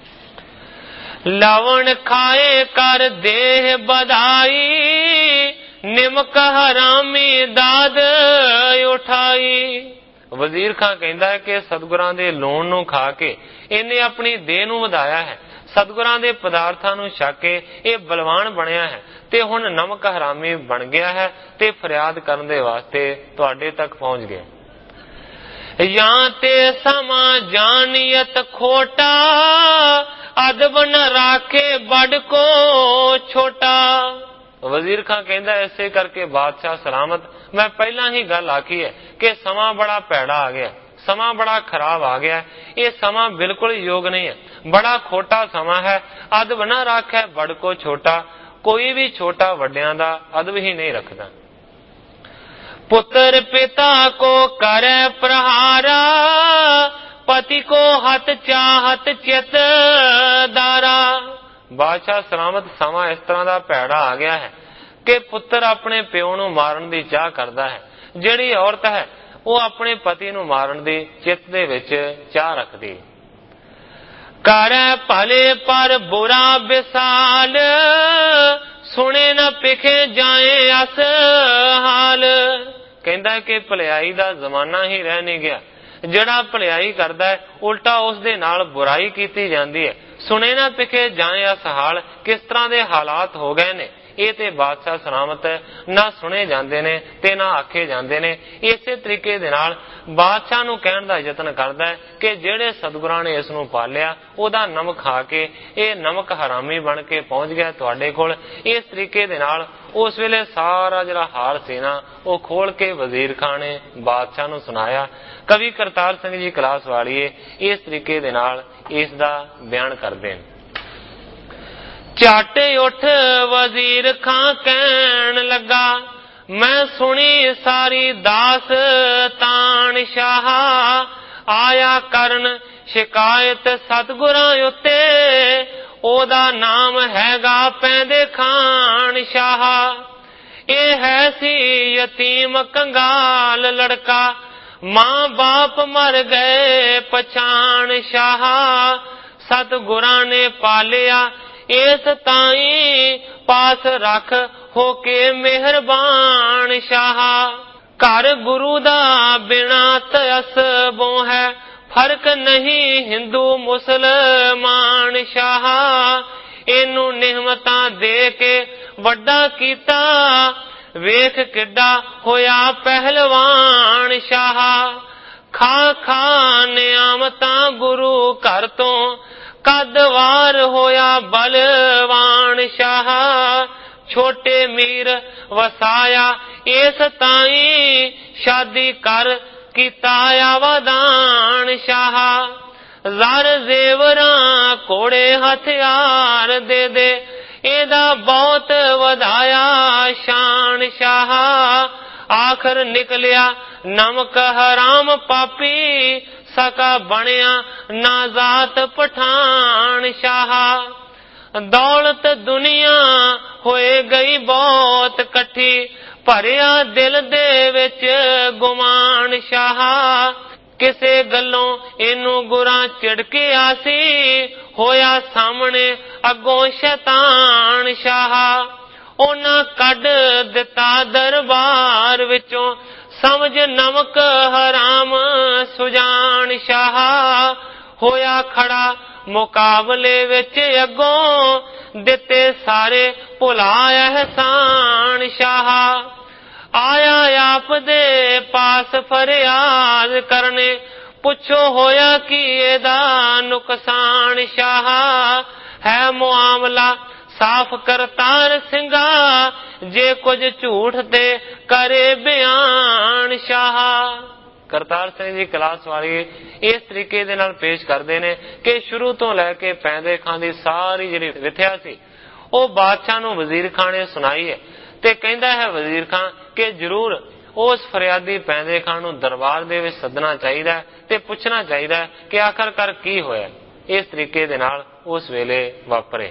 ਲਵਣ ਖਾਏ ਕਰ ਦੇਹ ਬਧਾਈ, ਨਿਮਕ ਹਰਾਮੀ ਦਾਦ ਉਠਾਈ। ਵਜ਼ੀਰ ਖਾਂ ਕਹਿੰਦਾ ਹੈ ਕਿ ਸਤਿਗੁਰਾਂ ਦੇ ਲੂਣ ਨੂੰ ਖਾ ਕੇ ਇਹਨੇ ਆਪਣੀ ਦੇਹ ਨੂੰ ਵਧਾਇਆ ਹੈ, ਸਤਿਗੁਰਾਂ ਦੇ ਪਦਾਰਥਾਂ ਨੂੰ ਛਕ ਕੇ ਇਹ ਬਲਵਾਨ ਬਣਿਆ ਹੈ, ਤੇ ਹੁਣ ਨਮਕ ਹਰਾਮੀ ਬਣ ਗਿਆ ਹੈ ਤੇ ਫਰਿਆਦ ਕਰਨ ਦੇ ਵਾਸਤੇ ਤੁਹਾਡੇ ਤੱਕ ਪਹੁੰਚ ਗਿਆ। ਜਾਂ ਤੇ ਸਮਾਂ ਜਾਨੀਅਤ ਖੋਟਾ, ਅਦਬ ਨ ਰਾਖੇ ਬੜ ਕੋ ਛੋਟਾ। ਵਜ਼ੀਰ ਖਾਂ ਕਹਿੰਦਾ ਇਸੇ ਕਰਕੇ ਬਾਦਸ਼ਾਹ ਸਲਾਮਤ, ਮੈਂ ਪਹਿਲਾਂ ਹੀ ਗੱਲ ਆਖੀ ਹੈ ਕਿ ਸਮਾਂ ਬੜਾ ਭੈੜਾ ਆ ਗਿਆ, ਸਮਾਂ ਬੜਾ ਖਰਾਬ ਆ ਗਿਆ। ਇਹ ਸਮਾਂ ਬਿਲਕੁਲ ਯੋਗ ਨਹੀਂ ਹੈ, ਬੜਾ ਖੋਟਾ ਸਮਾਂ ਹੈ। ਅਦਬ ਨਾ ਰਾਖੇ ਬੜ ਕੋ ਛੋਟਾ, ਕੋਈ ਵੀ ਛੋਟਾ ਵੱਡਿਆਂ ਦਾ ਅਦਬ ਹੀ ਨਹੀਂ ਰੱਖਦਾ। ਪੁੱਤਰ ਪਿਤਾ ਕੋ ਕਰੇ ਪ੍ਰਹਾਰਾ, ਪਤੀ ਕੋ ਹੱਥ ਚਾਹਤ ਚਿਤ ਦਾਰਾ। ਬਾਦਸ਼ਾਹ ਸਲਾਮਤ, ਸਮਾਂ ਇਸ ਤਰ੍ਹਾਂ ਦਾ ਭੈੜਾ ਆ ਗਿਆ ਹੈ ਕਿ ਪੁੱਤਰ ਆਪਣੇ ਪਿਓ ਨੂੰ ਮਾਰਨ ਦੀ ਚਾਹ ਕਰਦਾ ਹੈ। ਜਿਹੜੀ ਔਰਤ ਹੈ ਉਹ ਆਪਣੇ ਪਤੀ ਨੂੰ ਮਾਰਨ ਦੀ ਚਿੱਤ ਦੇ ਵਿੱਚ ਚਾਹ ਰੱਖਦੀ। ਕਰੇ ਭਲੇ ਪਰ ਬੁਰਾ ਵਿਸਾਲ, ਸੁਣੇ ਨਾ ਪਿਖੇ ਜਾਏ ਅਸ ਹਾਲ। ਕਹਿੰਦਾ ਕਿ ਭਲਾਈ ਦਾ ਜ਼ਮਾਨਾ ਹੀ ਰਹਿ ਨਹੀਂ ਗਿਆ। ਜਿਹੜਾ ਭਲਾਈ ਕਰਦਾ ਹੈ ਉਲਟਾ ਉਸ ਦੇ ਨਾਲ ਬੁਰਾਈ ਕੀਤੀ ਜਾਂਦੀ ਹੈ। ਸੁਣੇ ਨਾ ਪਿਖੇ ਜਾਏ ਅਸ ਹਾਲ, ਕਿਸ ਤਰ੍ਹਾਂ ਦੇ ਹਾਲਾਤ ਹੋ ਗਏ ਨੇ। ਇਹ ਤੇ ਬਾਦਸ਼ਾਹ ਸਲਾਮਤ ਹੈ, ਨਾ ਸੁਣੇ ਜਾਂਦੇ ਨੇ ਤੇ ਨਾ ਆਖੇ ਜਾਂਦੇ ਨੇ। ਇਸੇ ਤਰੀਕੇ ਦੇ ਨਾਲ ਬਾਦਸ਼ਾਹ ਨੂੰ ਕਹਿਣ ਦਾ ਯਤਨ ਕਰਦਾ ਹੈ ਕਿ ਜਿਹੜੇ ਸਤਿਗੁਰਾਂ ਨੇ ਇਸ ਨੂੰ ਪਾਲਿਆ ਉਹਦਾ ਨਮਕ ਖਾ ਕੇ ਇਹ ਨਮਕ ਹਰਾਮੀ ਬਣ ਕੇ ਪਹੁੰਚ ਗਿਆ ਤੁਹਾਡੇ ਕੋਲ। ਇਸ ਤਰੀਕੇ ਦੇ ਨਾਲ ਉਸ ਵੇਲੇ ਸਾਰਾ ਜਿਹੜਾ ਹਾਲ ਸੀ ਨਾ ਉਹ ਖੋਲ ਕੇ ਵਜ਼ੀਰ ਖਾਨ ਨੇ ਬਾਦਸ਼ਾਹ ਨੂੰ ਸੁਣਾਇਆ। ਕਵੀ ਕਰਤਾਰ ਸਿੰਘ ਜੀ ਕਲਾਸ ਵਾਲੀਏ ਇਸ ਤਰੀਕੇ ਦੇ ਨਾਲ ਇਸ ਦਾ ਬਿਆਨ ਕਰਦੇ ਨੇ। ਝੱਟ ਉੱਠ ਵਜ਼ੀਰ ਖਾਂ ਕਹਿਣ ਲੱਗਾ, ਮੈਂ ਸੁਣੀ ਸਾਰੀ ਦਾਸ ਤਾਣ ਸ਼ਾਹ, ਆਇਆ ਕਰਨ ਸ਼ਿਕਾਇਤ ਸਤਿਗੁਰਾਂ ਉੱਤੇ, ਉਹਦਾ ਨਾਮ ਹੈਗਾ ਪੈਂਦੇ ਖਾਨ ਸ਼ਾਹ। ਇਹ ਹੈ ਸੀ ਯਤੀਮ ਕੰਗਾਲ ਲੜਕਾ, ਮਾਂ ਬਾਪ ਮਰ ਗਏ ਪਛਾਣ ਸ਼ਾਹ। ਸਤਿਗੁਰਾਂ ਨੇ ਪਾਲਿਆ ਇਸ ਤਾਈ, ਪਾਸ ਰੱਖ ਹੋ ਕੇ ਮਿਹਰਬਾਨ ਸ਼ਾਹ। ਘਰ ਗੁਰੂ ਦਾ ਬਿਨਾ ਤਅਸਬੋਂ ਹੈ, ਫਰਕ ਨਹੀਂ ਹਿੰਦੂ ਮੁਸਲਮਾਨ ਸ਼ਾਹ। ਇਹਨੂੰ ਨਿਹਮਤਾਂ ਦੇ ਕੇ ਵੱਡਾ ਕੀਤਾ, ਵੇਖ ਕਿੱਡਾ ਹੋਇਆ ਪਹਿਲਵਾਨ ਸ਼ਾਹ। ਖਾ ਖਾ ਨਿਆਮਤਾਂ ਗੁਰੂ ਘਰ ਤੋਂ, ਕੱਦ ਵਾਰ ਹੋਇਆ ਬਲਵਾਨ ਸ਼ਾਹ। ਛੋਟੇ ਮੀਰ ਵਸਾਇਆ ਇਸ ਤਾਈ, ਸ਼ਾਦੀ ਕਰ ਕੀਤਾ ਆਵਾਦਾਨ ਸ਼ਾਹ। ਜ਼ਰ ਜ਼ੇਵਰਾਂ ਘੋੜੇ ਹਥਿਆਰ ਦੇ ਦੇ, ਇਹਦਾ ਬਹੁਤ ਵਧਾਇਆ ਸ਼ਾਨ ਸ਼ਾਹ। ਆਖਰ ਨਿਕਲਿਆ ਨਮਕ ਹਰਾਮ ਪਾਪੀ, ਸਕਾ ਬਣਿਆ ਨਾ ਜ਼ਾਤ ਪਠਾਨ ਸ਼ਾਹ। ਦੌਲਤ ਦੁਨੀਆ ਹੋਏ ਗਈ ਬਹੁਤ ਇਕੱਠੀ, ਭਰਿਆ ਦਿਲ ਦੇ ਵਿੱਚ ਗੁਮਾਨ ਸ਼ਾਹ। ਕਿਸੇ ਗੱਲੋਂ ਇਹਨੂੰ ਗੁਰਾਂ ਝਿੜਕਿਆ ਸੀ, ਹੋਇਆ ਸਾਹਮਣੇ ਅੱਗੋਂ ਸ਼ੈਤਾਨ ਸ਼ਾਹ। ਉਹਨਾਂ ਕੱਢ ਦਿੱਤਾ ਦਰਬਾਰ ਵਿੱਚੋਂ, ਸਮਝ ਨਮਕ ਹਰਾਮ ਸੁਜਾਨ ਸ਼ਾਹ। ਹੋਇਆ ਖੜਾ ਮੁਕਾਬਲੇ ਵਿੱਚ ਅੱਗੋਂ, ਦਿੱਤੇ ਸਾਰੇ ਭੁਲਾ ਅਹਿਸਾਨ ਸ਼ਾਹ। ਆਇਆ ਆਪ ਦੇ ਪਾਸ ਫਰਿਆਦ ਕਰਨੇ, ਪੁੱਛੋ ਹੋਇਆ ਕੀ ਇਹਦਾ ਨੁਕਸਾਨ ਸ਼ਾਹ। ਹੈ ਮੁਆਮਲਾ ਸਾਫ਼ ਕਰਤਾਰ ਸਿੰਘਾ, ਜੇ ਕੁਝ ਝੂਠ ਤੇ ਕਰੇ ਬਿਆਨ ਸ਼ਾਹ। ਕਰਤਾਰ ਸਿੰਘ ਜੀ ਕਲਾਸ ਵਾਲੀ ਇਸ ਤਰੀਕੇ ਦੇ ਨਾਲ ਪੇਸ਼ ਕਰਦੇ ਨੇ ਕਿ ਸ਼ੁਰੂ ਤੋਂ ਲੈ ਕੇ ਪੈਂਦੇ ਖਾਂ ਦੀ ਸਾਰੀ ਜਿਹੜੀ ਵਿਥਿਆ ਸੀ ਉਹ ਬਾਦਸ਼ਾਹ ਨੂੰ ਵਜ਼ੀਰ ਖਾਨ ਨੇ ਸੁਣਾਈ ਹੈ। ਤੇ ਕਹਿੰਦਾ ਹੈ ਵਜ਼ੀਰ ਖਾਨ ਕਿ ਜ਼ਰੂਰ ਉਸ ਫਰਿਆਦੀ ਪੈਂਦੇ ਖਾਨ ਨੂੰ ਦਰਬਾਰ ਦੇ ਵਿੱਚ ਸੱਦਣਾ ਚਾਹੀਦਾ ਤੇ ਪੁੱਛਣਾ ਚਾਹੀਦਾ ਕਿ ਆਖਰਕਾਰ ਕੀ ਹੋਇਆ। ਇਸ ਤਰੀਕੇ ਦੇ ਨਾਲ ਉਸ ਵੇਲੇ ਵਾਪਰੇ।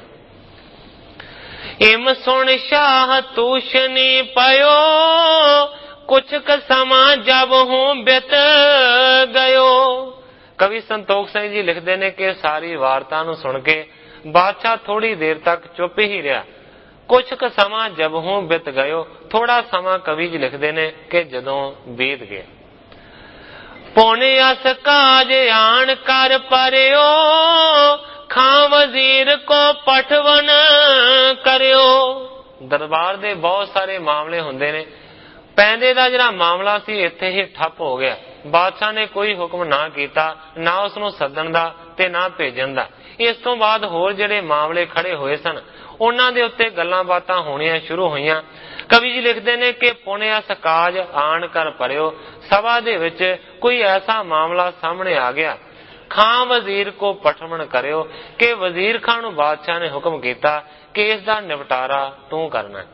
ਇਮ ਸੁਣ ਸ਼ਾਹ ਤੂਸ਼ਨੀ ਪਇਓ, ਕੁਛ ਕ ਸਮਾਂ ਜਬ ਹੂੰ ਬਿਤ ਗਇਓ। ਕਵੀ ਸੰਤੋਖ ਸਿੰਘ ਜੀ ਲਿਖਦੇ ਨੇ ਕਿ ਸਾਰੀ ਵਾਰਤਾ ਨੂੰ ਸੁਣ ਕੇ ਬਾਦਸ਼ਾਹ ਥੋੜੀ ਦੇਰ ਤੱਕ ਚੁੱਪ ਹੀ ਰਿਹਾ। ਕੁਛ ਕ ਸਮਾਂ ਜਬ ਹੂੰ ਬਿਤ ਗਇਓ, ਥੋੜਾ ਸਮਾਂ ਕਵੀ ਜੀ ਲਿਖਦੇ ਨੇ ਕਿ ਜਦੋਂ ਬੀਤ ਗਿਆ। ਪੌਣੇ ਅਸ ਕਾਜ ਆਣ ਕਰ ਪਰਿਓ, ਖਾਂ ਵਜ਼ੀਰ ਕੋ ਪਠਵਨ ਕਰਿਓ। ਦਰਬਾਰ ਦੇ ਬਹੁਤ ਸਾਰੇ ਮਾਮਲੇ ਹੁੰਦੇ ਨੇ। ਪੈਂਦੇ ਦਾ ਜਿਹੜਾ ਮਾਮਲਾ ਸੀ ਇੱਥੇ ਹੀ ਠੱਪ ਹੋ ਗਿਆ। ਬਾਦਸ਼ਾਹ ਨੇ ਕੋਈ ਹੁਕਮ ਨਾ ਕੀਤਾ, ਨਾ ਉਸ ਨੂੰ ਸੱਦਣ ਦਾ ਤੇ ਨਾ ਭੇਜਣ ਦਾ। ਇਸ ਤੋਂ ਬਾਅਦ ਹੋਰ ਜਿਹੜੇ ਮਾਮਲੇ ਖੜੇ ਹੋਏ ਸਨ ਉਹਨਾਂ ਦੇ ਉੱਤੇ ਗੱਲਾਂ ਬਾਤਾਂ ਹੋਣੀਆਂ ਸ਼ੁਰੂ ਹੋਈਆਂ। ਕਵੀ ਜੀ ਲਿਖਦੇ ਨੇ ਕਿ ਪੁਣਿਆ ਸਕਾਜ ਆਣ ਕਰ ਪਰਿਓ, ਸਭਾ ਦੇ ਵਿੱਚ ਕੋਈ ਐਸਾ ਮਾਮਲਾ ਸਾਹਮਣੇ ਆ ਗਿਆ। ਖਾਂ ਵਜ਼ੀਰ ਕੋ ਪਠਵਨ ਕਰਿਓ, ਕਿ ਵਜ਼ੀਰ ਖਾਨ ਨੂੰ ਬਾਦਸ਼ਾਹ ਨੇ ਹੁਕਮ ਕੀਤਾ ਕਿ ਇਸ ਦਾ ਨਿਪਟਾਰਾ ਤੂੰ ਕਰਨਾ।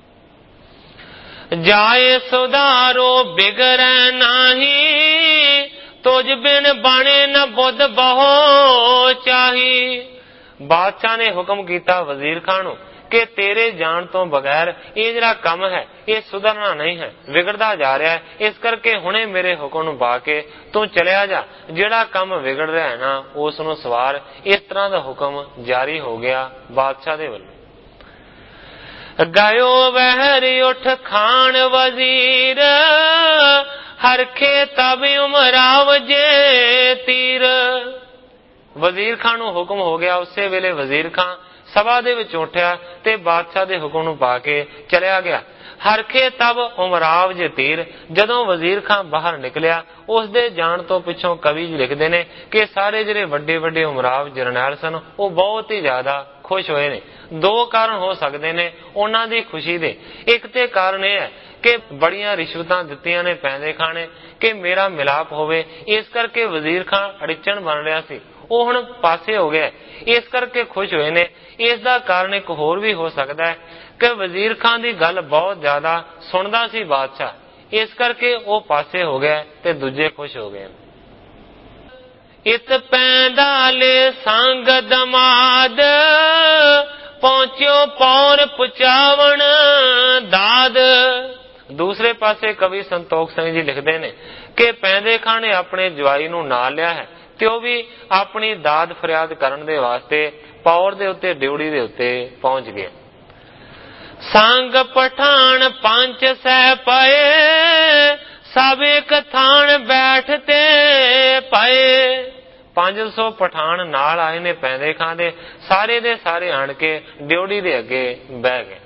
ਜਾਏ ਸੁਧਾਰੋ ਬਿਗੜੈ ਨਾਹੀ, ਤੁਝ ਬਿਨ ਬਣੇ ਨ ਬੁੱਧ ਬਹੁ ਚਾਹੀ। ਬਾਦਸ਼ਾਹ ਨੇ ਹੁਕਮ ਕੀਤਾ ਵਜ਼ੀਰ ਖਾਨ ਨੂੰ ਕਿ ਤੇਰੇ ਜਾਣ ਤੋਂ ਬਗੈਰ ਇਹ ਜਿਹੜਾ ਕੰਮ ਹੈ ਇਹ ਸੁਧਰਨਾ ਨਹੀਂ ਹੈ, ਵਿਗੜਦਾ ਜਾ ਰਿਹਾ ਹੈ। ਇਸ ਕਰਕੇ ਹੁਣੇ ਮੇਰੇ ਹੁਕਮ ਨੂੰ ਪਾ ਕੇ ਤੂੰ ਚਲਿਆ ਜਾ, ਜਿਹੜਾ ਕੰਮ ਵਿਗੜ ਰਿਹਾ ਹੈ ਨਾ ਉਸ ਨੂੰ ਸਵਾਰ। ਇਸ ਤਰ੍ਹਾਂ ਦਾ ਹੁਕਮ ਜਾਰੀ ਹੋ ਗਿਆ ਬਾਦਸ਼ਾਹ ਦੇ ਵੱਲੋਂ। गयो वहरी उठ खान वजीर, हरखे तब उमराव जे तीर। वजीर खान नूं हुक्म हो गया। उसे वेले वजीर खान सभा दे विच उठिया ते बादशाह दे हुक्म नूं पा के चलिया गया। हरखे तब उमराव जे तीर, जदों वजीर खान बाहर निकलिया उस दे जाण तो पिछों कवि जी लिखते हैं कि सारे जिहड़े वड्डे वड्डे उमराव जरनैल सन वो बहुत ही ज्यादा खुश होए ने। दो कारण हो सकते ने उन्हां दी खुशी दे। एक ते कारण यह है कि बड़ियां रिश्वतां दित्तियां ने पैंदे खां ने कि मेरा मिलाप होवे, इस करके वजीर खां अड़िचण बन रहा सी, वो हुण पासे हो गया, इस करके खुश होए ने। इस दा कारण एक होर भी हो सकता है कि वजीर खान की गल बहुत ज्यादा सुनदा सी बादशाह, इस करके वो पासे हो गया ते दूजे खुश हो गए। इत पैंदा ले संग दमाद, पहुंचो पौर पुचावण दाद। दूसरे पासे कवि संतोख सिंह जी लिखते हैं कि पैंदे खां ने अपने जवाई नूं नाल लिया है ते वो भी अपनी दाद फरियाद करन दे वास्ते पौर दे उत्ते ड्योड़ी दे उत्ते पहुंच गए। संग पठान पंच सह पाए, सब एक थान बैठते पाए। पांच सौ पठान नाल आए ने पैंदे खां दे, सारे दे सारे आण के ड्योड़ी दे अगे बह गए।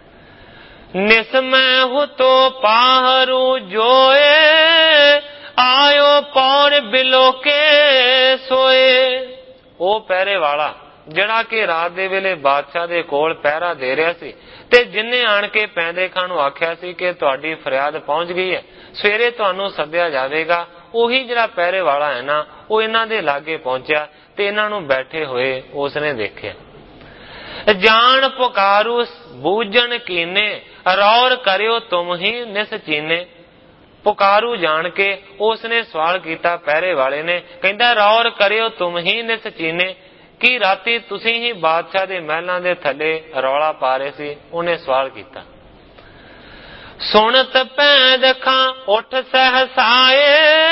निसमय हु तो पाहरू जोए, आयो पौर बिलो के सोए। वो पहरे वाला ਜਿਹੜਾ कि रात दे वेले बादशाह दे कोल पहरा दे रहा सी ते जिन्ने आण के पैंदे खां नूं आख्या सी कि तुहाडी फरियाद पहुंच गई है, सवेरे तुहानूं सद्दिया जावेगा, ਉਹੀ ਜਿਹੜਾ ਪਹਿਰੇ वाला है ना वो इन्हां दे लागे पहुंचा ते इन्हां नूं बैठे होए उसने देखिया। जान पुकारू बूझन कीने, रौर करियो तुम ही निसचीने। पुकारू जान के उसने सवाल किया पहरे वाले ने, कहंदा रौर करियो तुम ही निसचीने, कि राती तुसी ही बादशाह दे महलां दे थले रौला पा रहे सी। उन्हें सवाल किया। सुनत पैंद खां उठ सहसाए,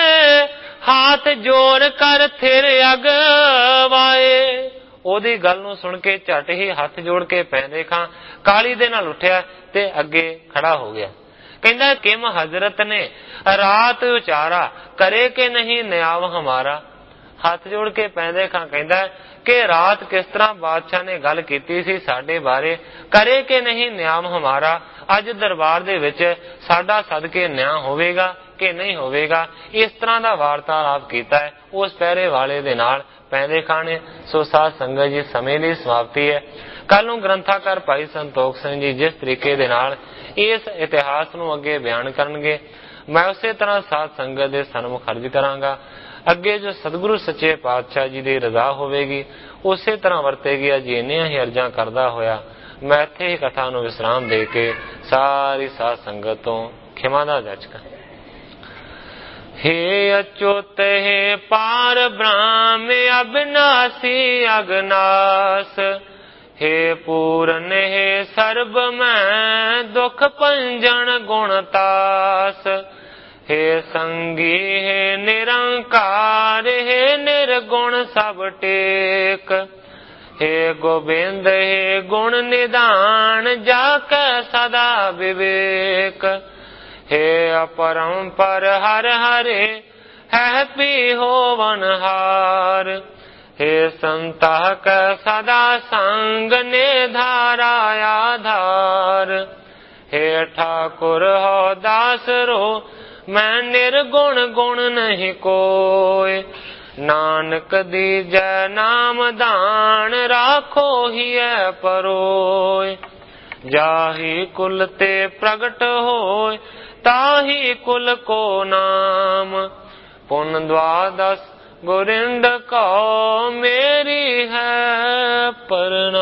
हाथ जोड़ कर थिर अगवाए। ओदी गल नूं सुन के झट ही हथ जोड़ के पैंदे खां काली दे नाल उठिया ते अगे खड़ा हो गया। कहंदा किम हजरत ने रात उचारा, करे के नहीं न्याव हमारा। हथ जोड़ के पैंदे खां कहंदा कि रात किस तरह बादशाह ने गल कीती सी साडे बारे, करे के नहीं न्याम हमारा, अज दरबार दे विच साडा सदके न्याय होवेगा कि नहीं होवेगा। इस तरह का वार्तालाप कीता है उस पहरे वाले दे नाल पैंदे खां ने। सो साध संगत जी समय की समाप्ति है। कल नूं ग्रंथाकार भाई संतोख सिंह जी जिस तरीके दे नाल इस इतिहास नूं अगे बयान करनगे, मैं उसे तरह साध संगत दे सन्मुख अर्ज करांगा। अगे जो सतगुरु सच्चे पातशाह जी की रजा होवेगी उसे तरह वरतेगी। अज इन्नियां ही अर्जा करदा होया मैं इत्थे ही कथा नूं विश्राम दे के सारी साध संगत तो खिमा दा जाचका। हे अच्युत हे पार ब्रह्म अविनाशी अगनास, हे पूरन हे सर्ब मैं दुख पंजन गुणतास। हे संगी हे निरंकार, हे निर्गुण सब टेक। हे गोविंद हे गुण निदान, जाकै सदा विवेक। हे अपरंपर हर हरे, है पी होवन हार। हे संता कै सदा संग ने धारा आधार। हे ठाकुर हो दास रो, मैं निर्गुण गुण नहीं कोय। नानक दीजै नाम दान, राखो ही परोय। जाहि कुल ते प्रगट होय, ताहि कुल को नाम। पुन द्वादश गोरिंद को मेरी है प्रणाम।